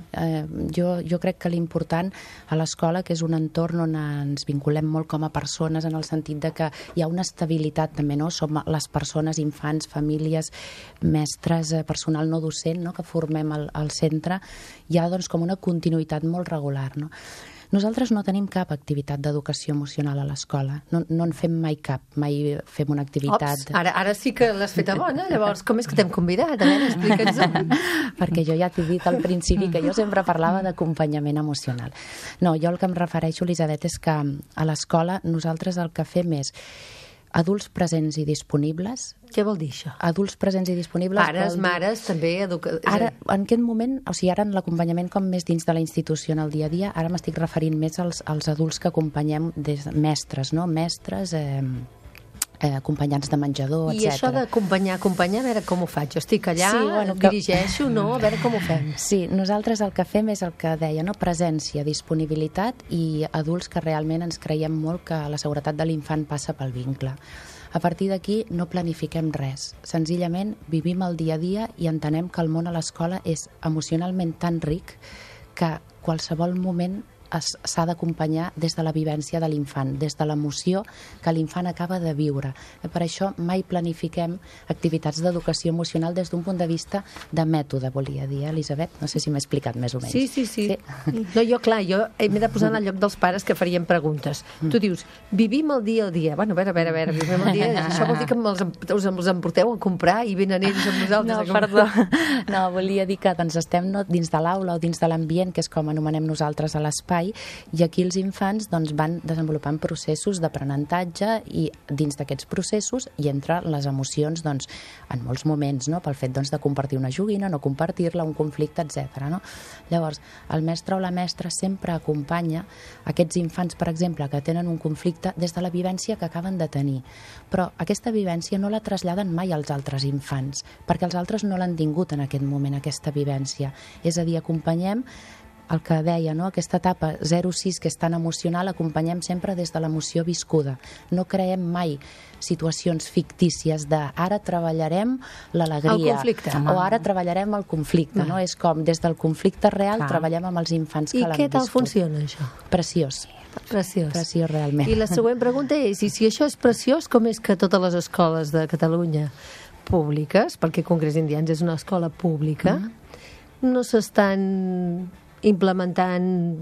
Jo crec que l'important a l'escola, que és un entorn on ens vinculem molt com a persones, en el sentit de que hi ha una estabilitat també, no? Som les persones, infants, famílies, mestres, personal no docent, no? Que formem al centre, hi ha doncs com una continuïtat molt regular, no? Nosaltres no tenim cap activitat d'educació emocional a l'escola. No en fem mai cap. Mai fem una activitat... Ops, ara sí que l'has feta bona. Llavors, com és que t'hem convidat? A veure, explica'ns-ho. Perquè jo ja t'he dit al principi que jo sempre parlava d'acompanyament emocional. No, jo el que em refereixo, Elisabet, és que a l'escola nosaltres el que fem és adults presents i disponibles. Què vol dir això? Adults presents i disponibles. Pares, mares, també... Ara, en aquest moment, o sigui, ara en l'acompanyament com més dins de la institució en el dia a dia, ara m'estic referint més als adults que acompanyem mestres, no? Mestres, acompanyants de menjador, etc. I això d'acompanyar, a veure com ho faig. Jo estic allà, dirigeixo, no? A veure com ho fem. Sí, nosaltres el que fem és el que deia, no? Presència, disponibilitat i adults que realment ens creiem molt que la seguretat de l'infant passa pel vincle. A partir d'aquí no planifiquem res. Senzillament vivim el dia a dia i entenem que el món a l'escola és emocionalment tan ric que qualsevol moment s'ha d'acompanyar des de la vivència de l'infant, des de l'emoció que l'infant acaba de viure. Per això mai planifiquem activitats d'educació emocional des d'un punt de vista de mètode, volia dir, Elisabet? No sé si m'he explicat més o menys. Sí. No, jo m'he de posar en el lloc dels pares que farien preguntes. Tu dius, vivim el dia a dia. Bueno, a veure, vivim el dia a dia. Això vol dir que us els emporteu a comprar i venen ells amb nosaltres. No, perdó. No, volia dir que estem dins de l'aula o dins de l'ambient, que és com anomenem nosaltres a l'espai, i aquí els infants van desenvolupant processos d'aprenentatge i dins d'aquests processos hi entren les emocions en molts moments, no? Pel fet de compartir una joguina, no compartir-la, un conflicte, etc. No? Llavors, el mestre o la mestra sempre acompanya aquests infants, per exemple, que tenen un conflicte des de la vivència que acaben de tenir. Però aquesta vivència no la traslladen mai als altres infants, perquè els altres no l'han tingut en aquest moment, aquesta vivència. És a dir, acompanyem el que deia, no? Aquesta etapa 0-6 que és tan emocional, acompanyem sempre des de l'emoció viscuda. No creem mai situacions fictícies de ara treballarem l'alegria. El conflicte. O ara treballarem el conflicte, no? És com des del conflicte real treballem amb els infants que l'han viscut. I què tal funciona això? Preciós. Preciós, realment. I la següent pregunta és, i si això és preciós, com és que totes les escoles de Catalunya públiques, perquè Congrés d'Indians és una escola pública, no s'estan implementant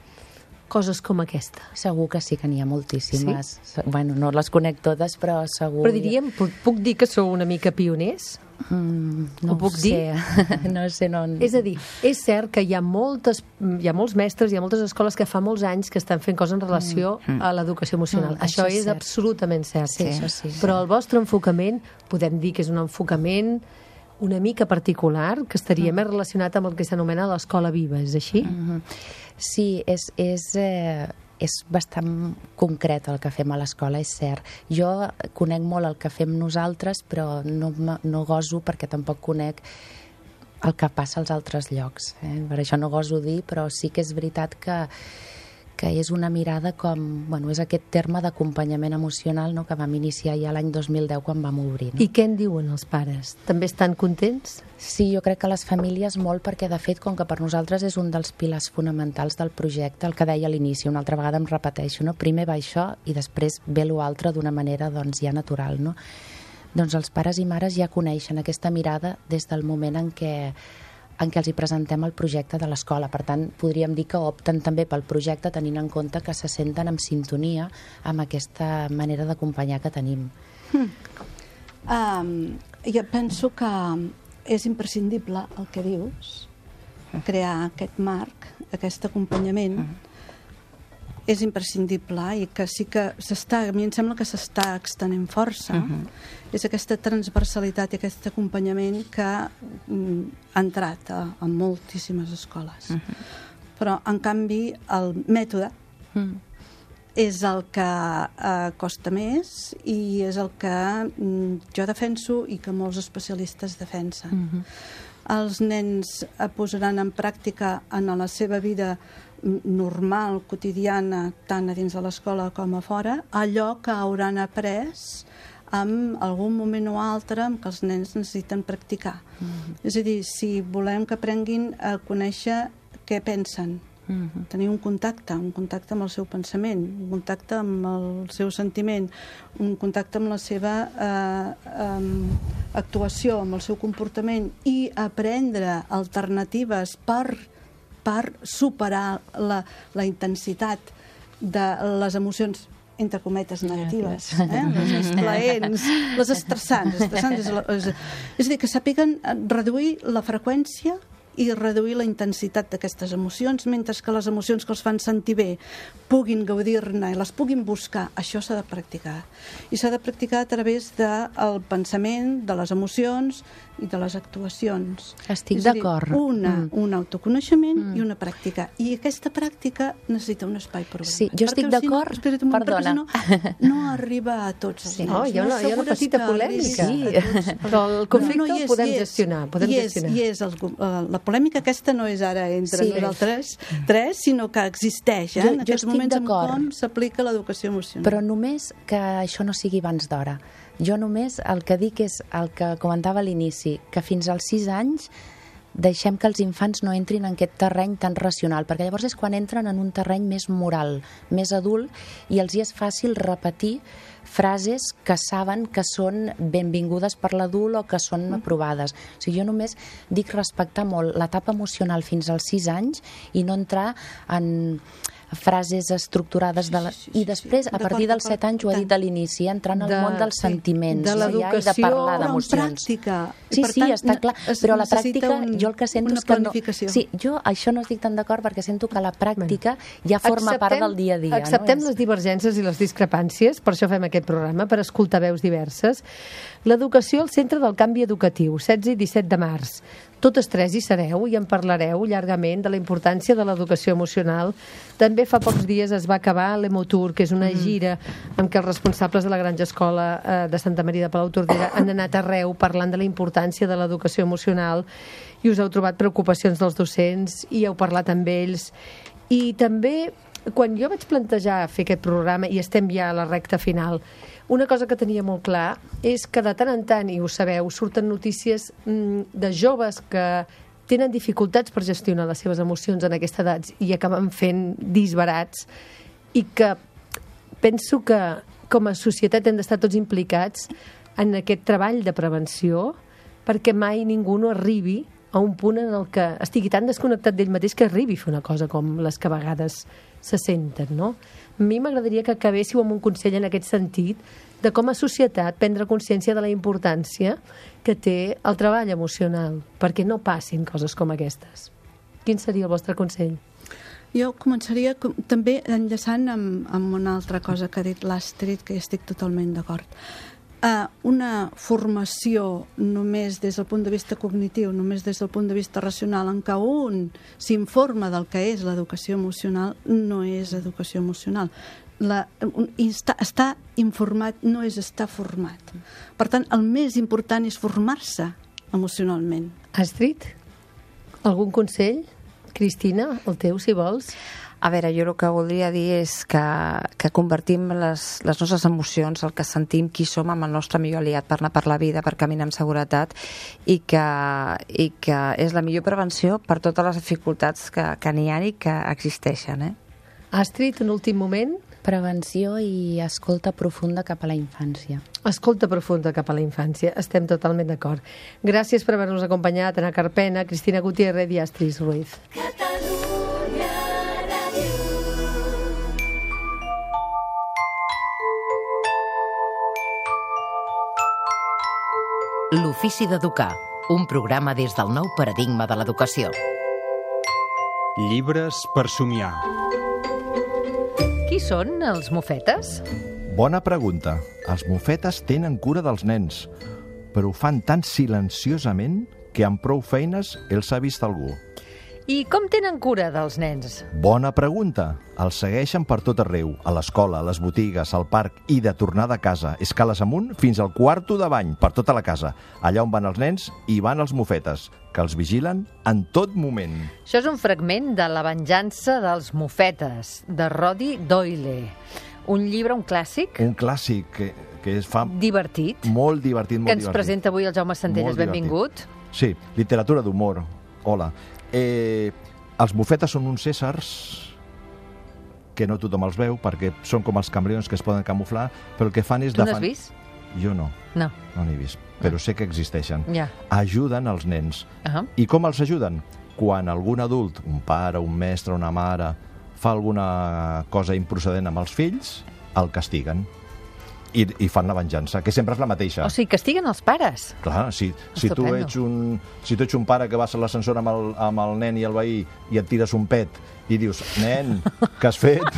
coses com aquesta? Sé que sí que n'hi ha moltíssimes. Sí? Bueno, no les conec totes, però segur... Però diríem, puc dir que sou una mica pioners? No ho puc dir? No sé, no... És a dir, és cert que hi ha molts mestres, hi ha moltes escoles que fa molts anys que estan fent coses en relació a l'educació emocional. Això és absolutament cert. Sí, això sí. Però el vostre enfocament, podem dir que és un enfocament una mica particular, que estaria més relacionat amb el que s'anomena l'escola viva, és així? Sí, és bastant concret el que fem a l'escola, és cert. Jo conec molt el que fem nosaltres, però no goso perquè tampoc conec el que passa als altres llocs. Per això no goso dir, però sí que és veritat que és una mirada com... és aquest terme d'acompanyament emocional, no?, que vam iniciar ja l'any 2010 quan vam obrir. No? I què en diuen els pares? També estan contents? Sí, jo crec que les famílies molt, perquè de fet, com que per nosaltres és un dels pilars fonamentals del projecte, el que deia a l'inici, una altra vegada em repeteixo, no? Primer va això i després ve l'altre d'una manera ja natural, no? Doncs els pares i mares ja coneixen aquesta mirada des del moment en què els hi presentem el projecte de l'escola. Per tant, podríem dir que opten també pel projecte tenint en compte que se senten en sintonia amb aquesta manera d'acompanyar que tenim. Jo penso que és imprescindible el que dius, crear aquest marc, aquest acompanyament, és imprescindible i que sí que a mi em sembla que s'està extenent força. És aquesta transversalitat i aquest acompanyament que ha entrat a moltíssimes escoles. Però, en canvi, el mètode és el que costa més i és el que jo defenso i que molts especialistes defensen. Els nens posaran en pràctica en la seva vida normal, quotidiana, tant a dins de l'escola com a fora, allò que hauran après en algun moment o altre en què els nens necessiten practicar. És a dir, si volem que aprenguin a conèixer què pensen, tenir un contacte amb el seu pensament, un contacte amb el seu sentiment, un contacte amb la seva actuació, amb el seu comportament, i aprendre alternatives per superar la intensitat de les emocions entre cometes negatives, les esplaents, les estressants. És a dir, que sàpiguen reduir la freqüència i reduir la intensitat d'aquestes emocions, mentre que les emocions que els fan sentir bé puguin gaudir-ne i les puguin buscar. Això s'ha de practicar. I s'ha de practicar a través del pensament, de les emocions i de les actuacions. Estic d'acord. Un autoconeixement i una pràctica. I aquesta pràctica necessita un espai programat. Sí, jo estic d'acord. Perdona. No arriba a tots els nens. Hi ha una petita polèmica. Però el conflicte el podem gestionar. I és la polèmica aquesta no és ara entre nosaltres tres, sinó que existeix en aquests moments en com s'aplica l'educació emocional. Però només que això no sigui abans d'hora. Jo només el que dic és el que comentava a l'inici, que fins als 6 anys deixem que els infants no entrin en aquest terreny tan racional, perquè llavors és quan entren en un terreny més moral, més adult, i els hi és fàcil repetir frases que saben que són benvingudes per l'adult o que són aprovades. O sigui, jo només dic respectar molt l'etapa emocional fins als 6 anys i no entrar en frases estructurades i després, a partir dels 7 anys, ho he dit a l'inici, entrant al món dels sentiments de l'educació, i de parlar d'emocions. Sí, està clar, però la pràctica jo el que sento és que no... Sí, jo això no estic tan d'acord perquè sento que la pràctica ja forma part del dia a dia. Acceptem les divergències i les discrepàncies, per això fem aquest programa, per escoltar veus diverses. L'educació al centre del canvi educatiu, 16 i 17 de març. Totes tres hi sereu i en parlareu llargament de la importància de l'educació emocional. També fa pocs dies es va acabar l'Emotour, que és una gira en què els responsables de la Granja Escola de Santa Maria de Palautordera han anat arreu parlant de la importància de l'educació emocional i us heu trobat preocupacions dels docents i heu parlat amb ells. I també, quan jo vaig plantejar fer aquest programa, i estem ja a la recta final, una cosa que tenia molt clar és que de tant en tant, i ho sabeu, surten notícies de joves que tenen dificultats per gestionar les seves emocions en aquesta edat i acaben fent disbarats, i que penso que com a societat hem d'estar tots implicats en aquest treball de prevenció perquè mai ningú no arribi a un punt en el que estigui tan desconnectat d'ell mateix que arribi a fer una cosa com les que a vegades se senten, no? A mi m'agradaria que acabéssiu amb un consell en aquest sentit de com a societat prendre consciència de la importància que té el treball emocional perquè no passin coses com aquestes. Quin seria el vostre consell? Jo començaria també enllaçant amb una altra cosa que ha dit l'Astrid, que hi estic totalment d'acord. una formació només des del punt de vista cognitiu, només des del punt de vista racional, en què un s'informa del que és l'educació emocional, no és educació emocional. Estar informat no és estar format. Per tant, el més important és formar-se emocionalment. Astrid, algun consell? Cristina, el teu, si vols. A veure, jo el que voldria dir és que convertim les nostres emocions, el que sentim, qui som, amb el nostre millor aliat per anar per la vida, per caminar amb seguretat, i que és la millor prevenció per totes les dificultats que n'hi ha i que existeixen. Astrid, un últim moment. Prevenció i escolta profunda cap a la infància. Escolta profunda cap a la infància. Estem totalment d'acord. Gràcies per haver-nos acompanyat, Ana Carpena, Cristina Gutiérrez i Astrid Ruiz. L'ofici d'educar, un programa des del nou paradigma de l'educació. Llibres per somiar. Qui són els mofetes? Bona pregunta. Els mofetes tenen cura dels nens, però ho fan tan silenciosament que amb prou feines els ha vist algú. I com tenen cura dels nens? Bona pregunta. Els segueixen per tot arreu, a l'escola, a les botigues, al parc i de tornada a casa, escales amunt fins al quarto de bany, per tota la casa. Allà on van els nens hi van els mofetes, que els vigilen en tot moment. Això és un fragment de La venjança dels mofetes, de Roddy Doyle. Un llibre, un clàssic. Un clàssic que es fa... Divertit. Molt divertit, molt divertit. Que ens presenta avui el Jaume Centelles. Benvingut. Sí, literatura d'humor. Hola. Els mofetes són uns éssers que no tothom els veu perquè són com els camaleons que es poden camuflar, però el que fan és... Tu n'has vist? Jo no. No. No n'he vist, però sé que existeixen. Ja. Ajuden els nens. I com els ajuden? Quan algun adult, un pare, un mestre, una mare, fa alguna cosa improcedent amb els fills, el castiguen. I fan la venjança, que sempre és la mateixa. O sigui, castiguen els pares. Clar, si tu ets un pare que vas a l'ascensor amb el nen i el veí i et tires un pet i dius, nen, què has fet?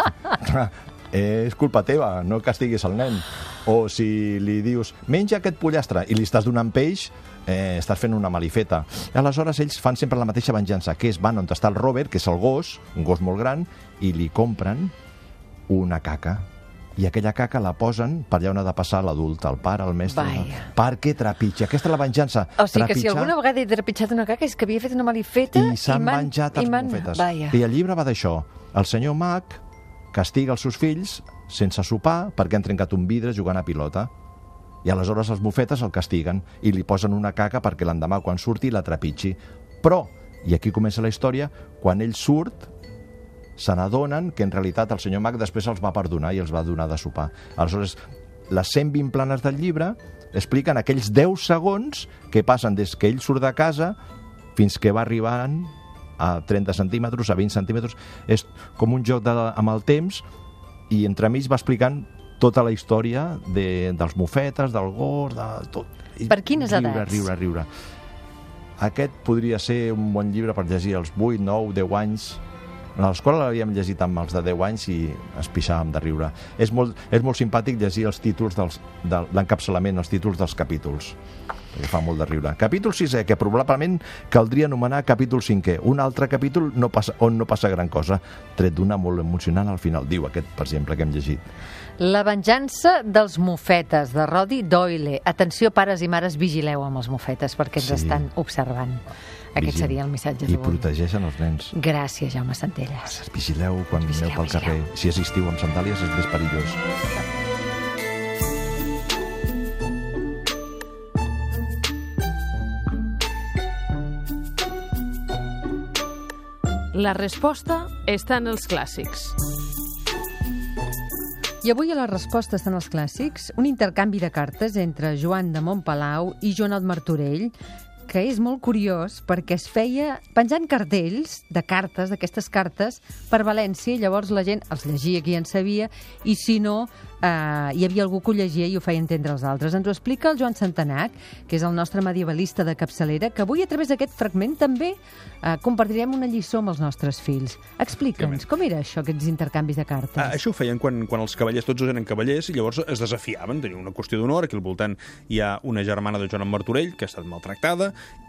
És culpa teva, no castiguis el nen. O si li dius, menja aquest pollastre, i li estàs donant peix, estàs fent una malifeta. Aleshores, ells fan sempre la mateixa venjança, que és van on està el Robert, que és el gos, un gos molt gran, i li compren una caca. I aquella caca la posen per allà on ha de passar l'adult, el pare, el mestre, perquè trepitja. Aquesta és la venjança. O sigui que si alguna vegada he trepitjat una caca és que havia fet una malifeta i s'han venjat els mofetes. I el llibre va d'això. El senyor Mag castiga els seus fills sense sopar perquè han trencat un vidre jugant a pilota. I aleshores els mofetes el castiguen i li posen una caca perquè l'endemà quan surti la trepitgi. Però, i aquí comença la història, quan ell surt se n'adonen que en realitat el senyor Mag després els va perdonar i els va donar de sopar. Aleshores, les 120 planes del llibre expliquen aquells 10 segons que passen des que ell surt de casa fins que va arribant a 30 centímetres, a 20 centímetres. És com un joc amb el temps i entremig va explicant tota la història dels mofetes, del gos, de tot. Per quines edats? Riure. Aquest podria ser un bon llibre per llegir als 8, 9, 10 anys. A l'escola l'havíem llegit amb els de 10 anys i ens pixàvem de riure. És molt simpàtic llegir els títols de l'encapçalament, els títols dels capítols, perquè fa molt de riure. Capítol 6è, que probablement caldria anomenar capítol 5è. Un altre capítol on no passa gran cosa, tret d'una molt emocionant al final. Diu aquest, per exemple, que hem llegit. La venjança dels mofetes, de Roddy Doyle. Atenció, pares i mares, vigileu amb els mofetes perquè ens estan observant. Aquest seria el missatge d'avui. I protegeixen els nens. Gràcies, Jaume Centelles. Vigileu quan aneu pel carrer. Si és estiu amb sandàlies és més perillós. La resposta està en els clàssics. I avui a la resposta estan els clàssics, un intercanvi de cartes entre Joan de Montpalau i Joanot Martorell, que és molt curiós perquè es feia penjant cartells de cartes, d'aquestes cartes, per València, i llavors la gent els llegia qui en sabia, i si no, hi havia algú que ho llegia i ho feia entendre als altres. Ens ho explica el Joan Santanac, que és el nostre medievalista de capçalera, que avui a través d'aquest fragment també compartirem una lliçó amb els nostres fills. Explica'ns, com era això, aquests intercanvis de cartes? Això ho feien quan els cavallers, tots eren cavallers, i llavors es desafiaven, tenia una qüestió d'honor. Aquí al voltant hi ha una germana de Joan Martorell que ha estat maltractada,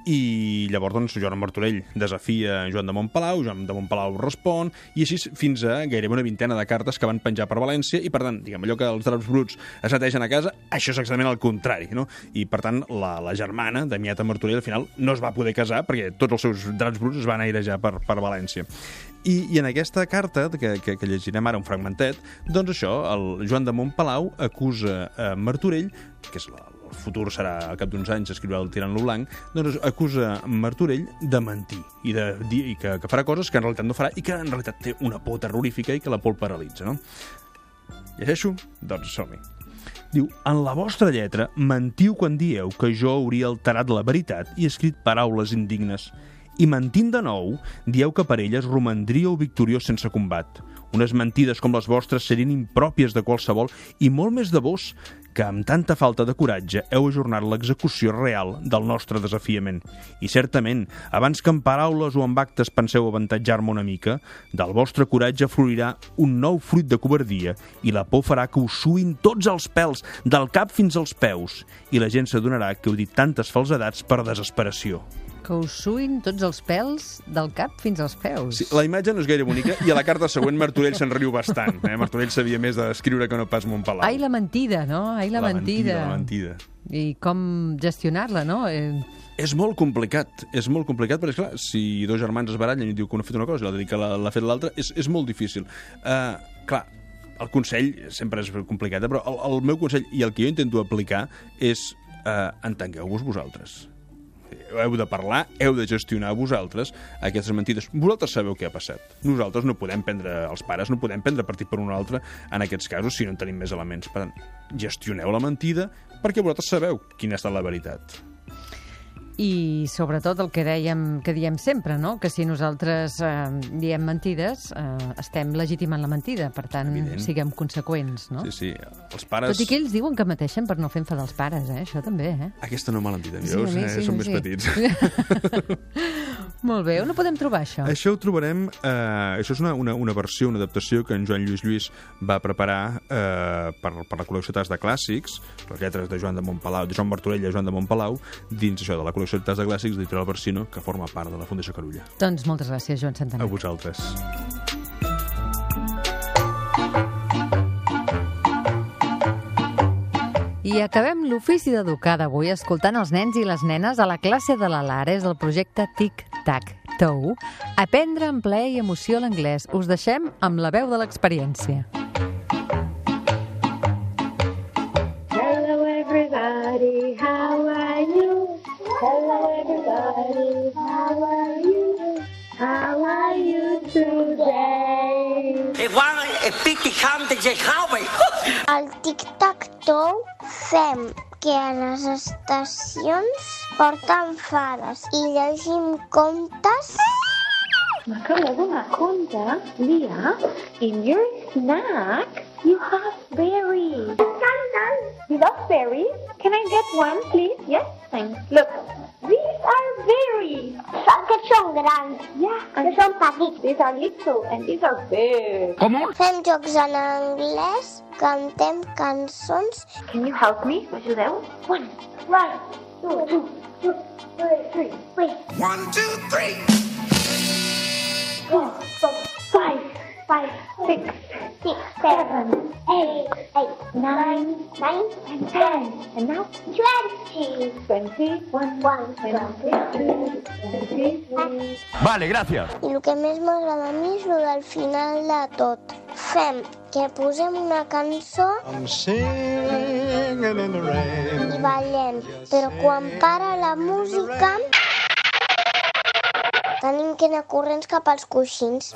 i llavors doncs, Joan Martorell desafia Joan de Montpalau, Joan de Montpalau respon, i així fins a gairebé una vintena de cartes que van penjar per València, i per tant, diguem, allò que els draps bruts es netegen a casa, això és exactament el contrari, no? I per tant, la germana d'Amiata Martorell al final no es va poder casar perquè tots els seus draps bruts es van airejar per València. I en aquesta carta, que llegirem ara un fragmentet, doncs això, el Joan de Montpalau acusa Martorell, que és el futur serà, al cap d'uns anys, escriurà el Tirant-lo Blanc, doncs acusa Martorell de mentir i de dir que farà coses que en realitat no farà i que en realitat té una por terrorífica i que la por el paralitza, no? Llegeixo? Doncs som-hi. Diu, en la vostra lletra mentiu quan dieu que jo hauria alterat la veritat i escrit paraules indignes. I mentint de nou, dieu que per elles romandríeu victoriós sense combat. Unes mentides com les vostres serien impròpies de qualsevol i molt més de vos, que amb tanta falta de coratge heu ajornat l'execució real del nostre desafiament. I certament, abans que en paraules o en actes penseu avantatjar-me una mica, del vostre coratge florirà un nou fruit de covardia i la por farà que us suïn tots els pèls, del cap fins als peus, i la gent s'adonarà que heu dit tantes falsedats per desesperació. Que us suïn tots els pèls del cap fins als peus. Sí, la imatge no és gaire bonica i a la carta següent Martorell se'n riu bastant. Martorell sabia més d'escriure que no pas Montpalau. Ai, la mentida, no? Ai, la mentida. La mentida. I com gestionar-la, no? És molt complicat, perquè, esclar, si dos germans es barallen i diu que un ha fet una cosa i l'altre diu que l'ha fet l'altra, és molt difícil. Clar, el consell sempre és complicat, però el meu consell, i el que jo intento aplicar, és entengueu-vos vosaltres. Heu de parlar, heu de gestionar vosaltres aquestes mentides. Vosaltres sabeu què ha passat. Nosaltres no podem prendre, els pares no podem prendre partit per un altre en aquests casos si no en tenim més elements. Per tant, gestioneu la mentida perquè vosaltres sabeu quina ha estat la veritat. I sobretot el que diem sempre, no? Que si nosaltres diem mentides, estem legitimant la mentida, per tant, siguem conseqüents, no? Sí, els pares... Tot i que ells diuen que mateixen per no fer enfadar els pares, això també, Aquesta no me l'han dit, veus? Som més petits. Molt bé, on ho podem trobar, això? Això ho trobarem... Això és una versió, una adaptació que en Joan Lluís va preparar per la col·lecció Tas de Clàssics, les lletres de Joan de Montpalau, de Joan Martorell i Joan de Montpalau, dins això de la col·lecció Tas de Clàssics d'Editorial Barsino, que forma part de la Fundació Carulla. Doncs moltes gràcies, Joan Santanac. A vosaltres. I acabem l'ofici d'educar d'avui escoltant els nens i les nenes a la classe de la Lara, és el projecte Tic Tac Toe, aprendre amb plaer i emoció l'anglès. Us deixem amb la veu de l'experiència. Hello everybody, how are you? Hello everybody, how are you? How are you today? Igual pic i ham de Jaume. Al tic-tac-toe fem que a les estacions porten fades i llegim contes. M'acabo de donar compte, Lia, in your snack you have berries. You love berries? Can I get one, please? Yes, thanks. Look, these are berries. Aquests són grans. Yeah, que són petits. These are little and these are big. Fem jocs en anglès, cantem cançons. Can you help me? M'ajudeu? One, two, three. 1, 2, 3. 4, 5, 6, 7, 8, 9, and 10. And now 20. 21, 22, 23. Vale, gracias. I el que més m'agrada a mi és el del final de tot. Fem que posem una cançó i ballem, però quan para la música tenim que anar corrents cap als coixins.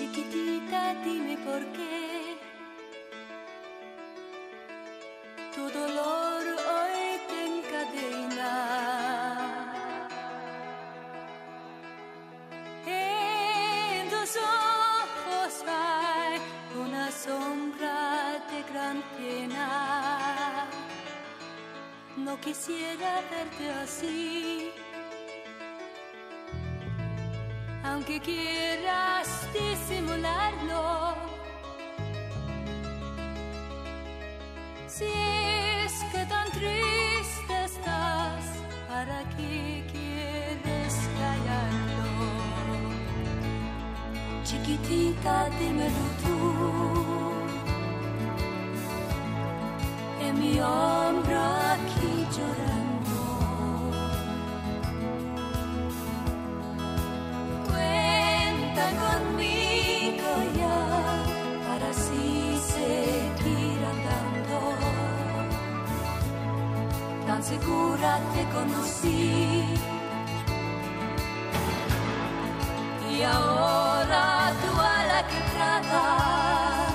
Chiquitita, dime por qué tu dolor hoy te encadena. En tus ojos hay una sombra de gran pena. No quisiera verte así, aunque quieras disimularlo. Si es que tan triste estás, ¿para qué quieres callarlo? Chiquitita, dímelo tú, en mi hombro aquí llorando. Cuenta conmigo ya, para así seguir andando. Tan segura te conocí, y ahora tú a la que tratas.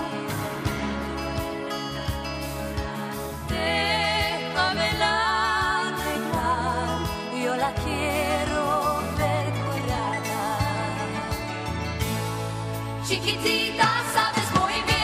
Déjamela arreglar, yo la quiero ver curada. Chiquitita, sabes muy bien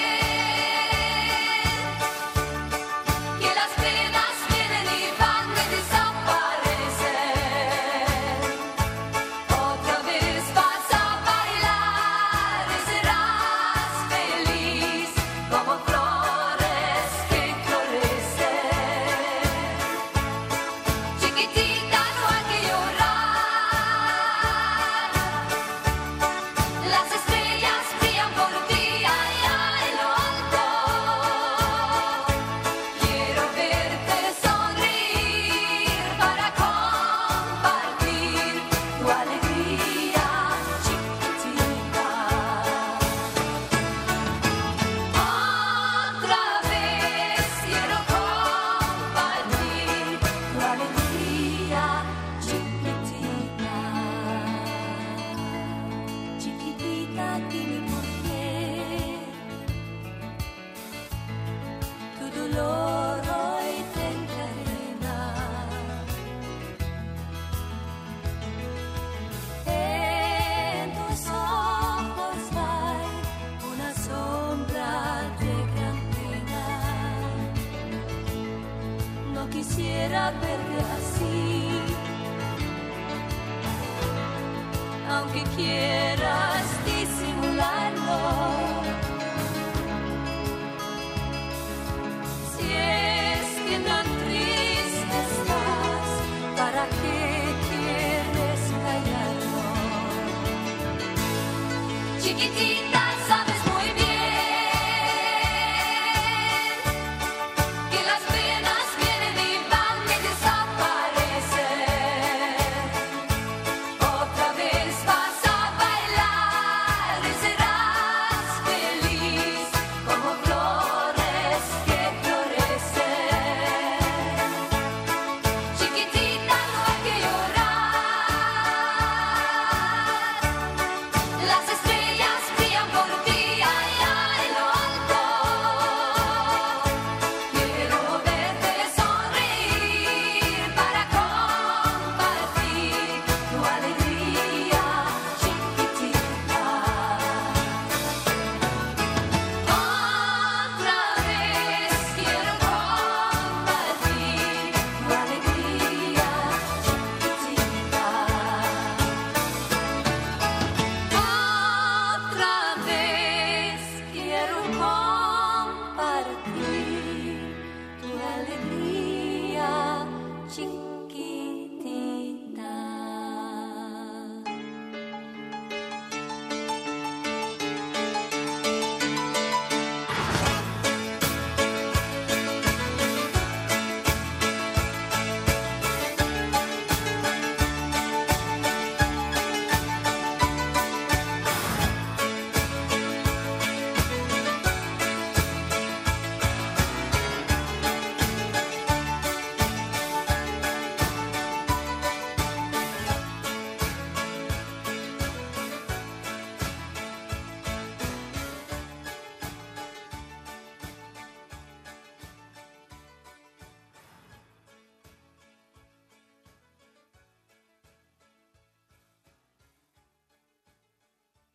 que las penas vienen y van y desaparecen. Otra vez vas a bailar y serás feliz como flores que florecen. Chiquitita, no hay que llorar, las estrellas brillan por ti allá en lo alto. Quiero verte sonreír para compartir tu alegría, chiquitita. Otra vez quiero compartir tu alegría, chiquitita. Chiquitita, dime por qué tu dolor hoy te encadena. En tus ojos hay una sombra de gran pena. No quisiera verte así, aunque quiera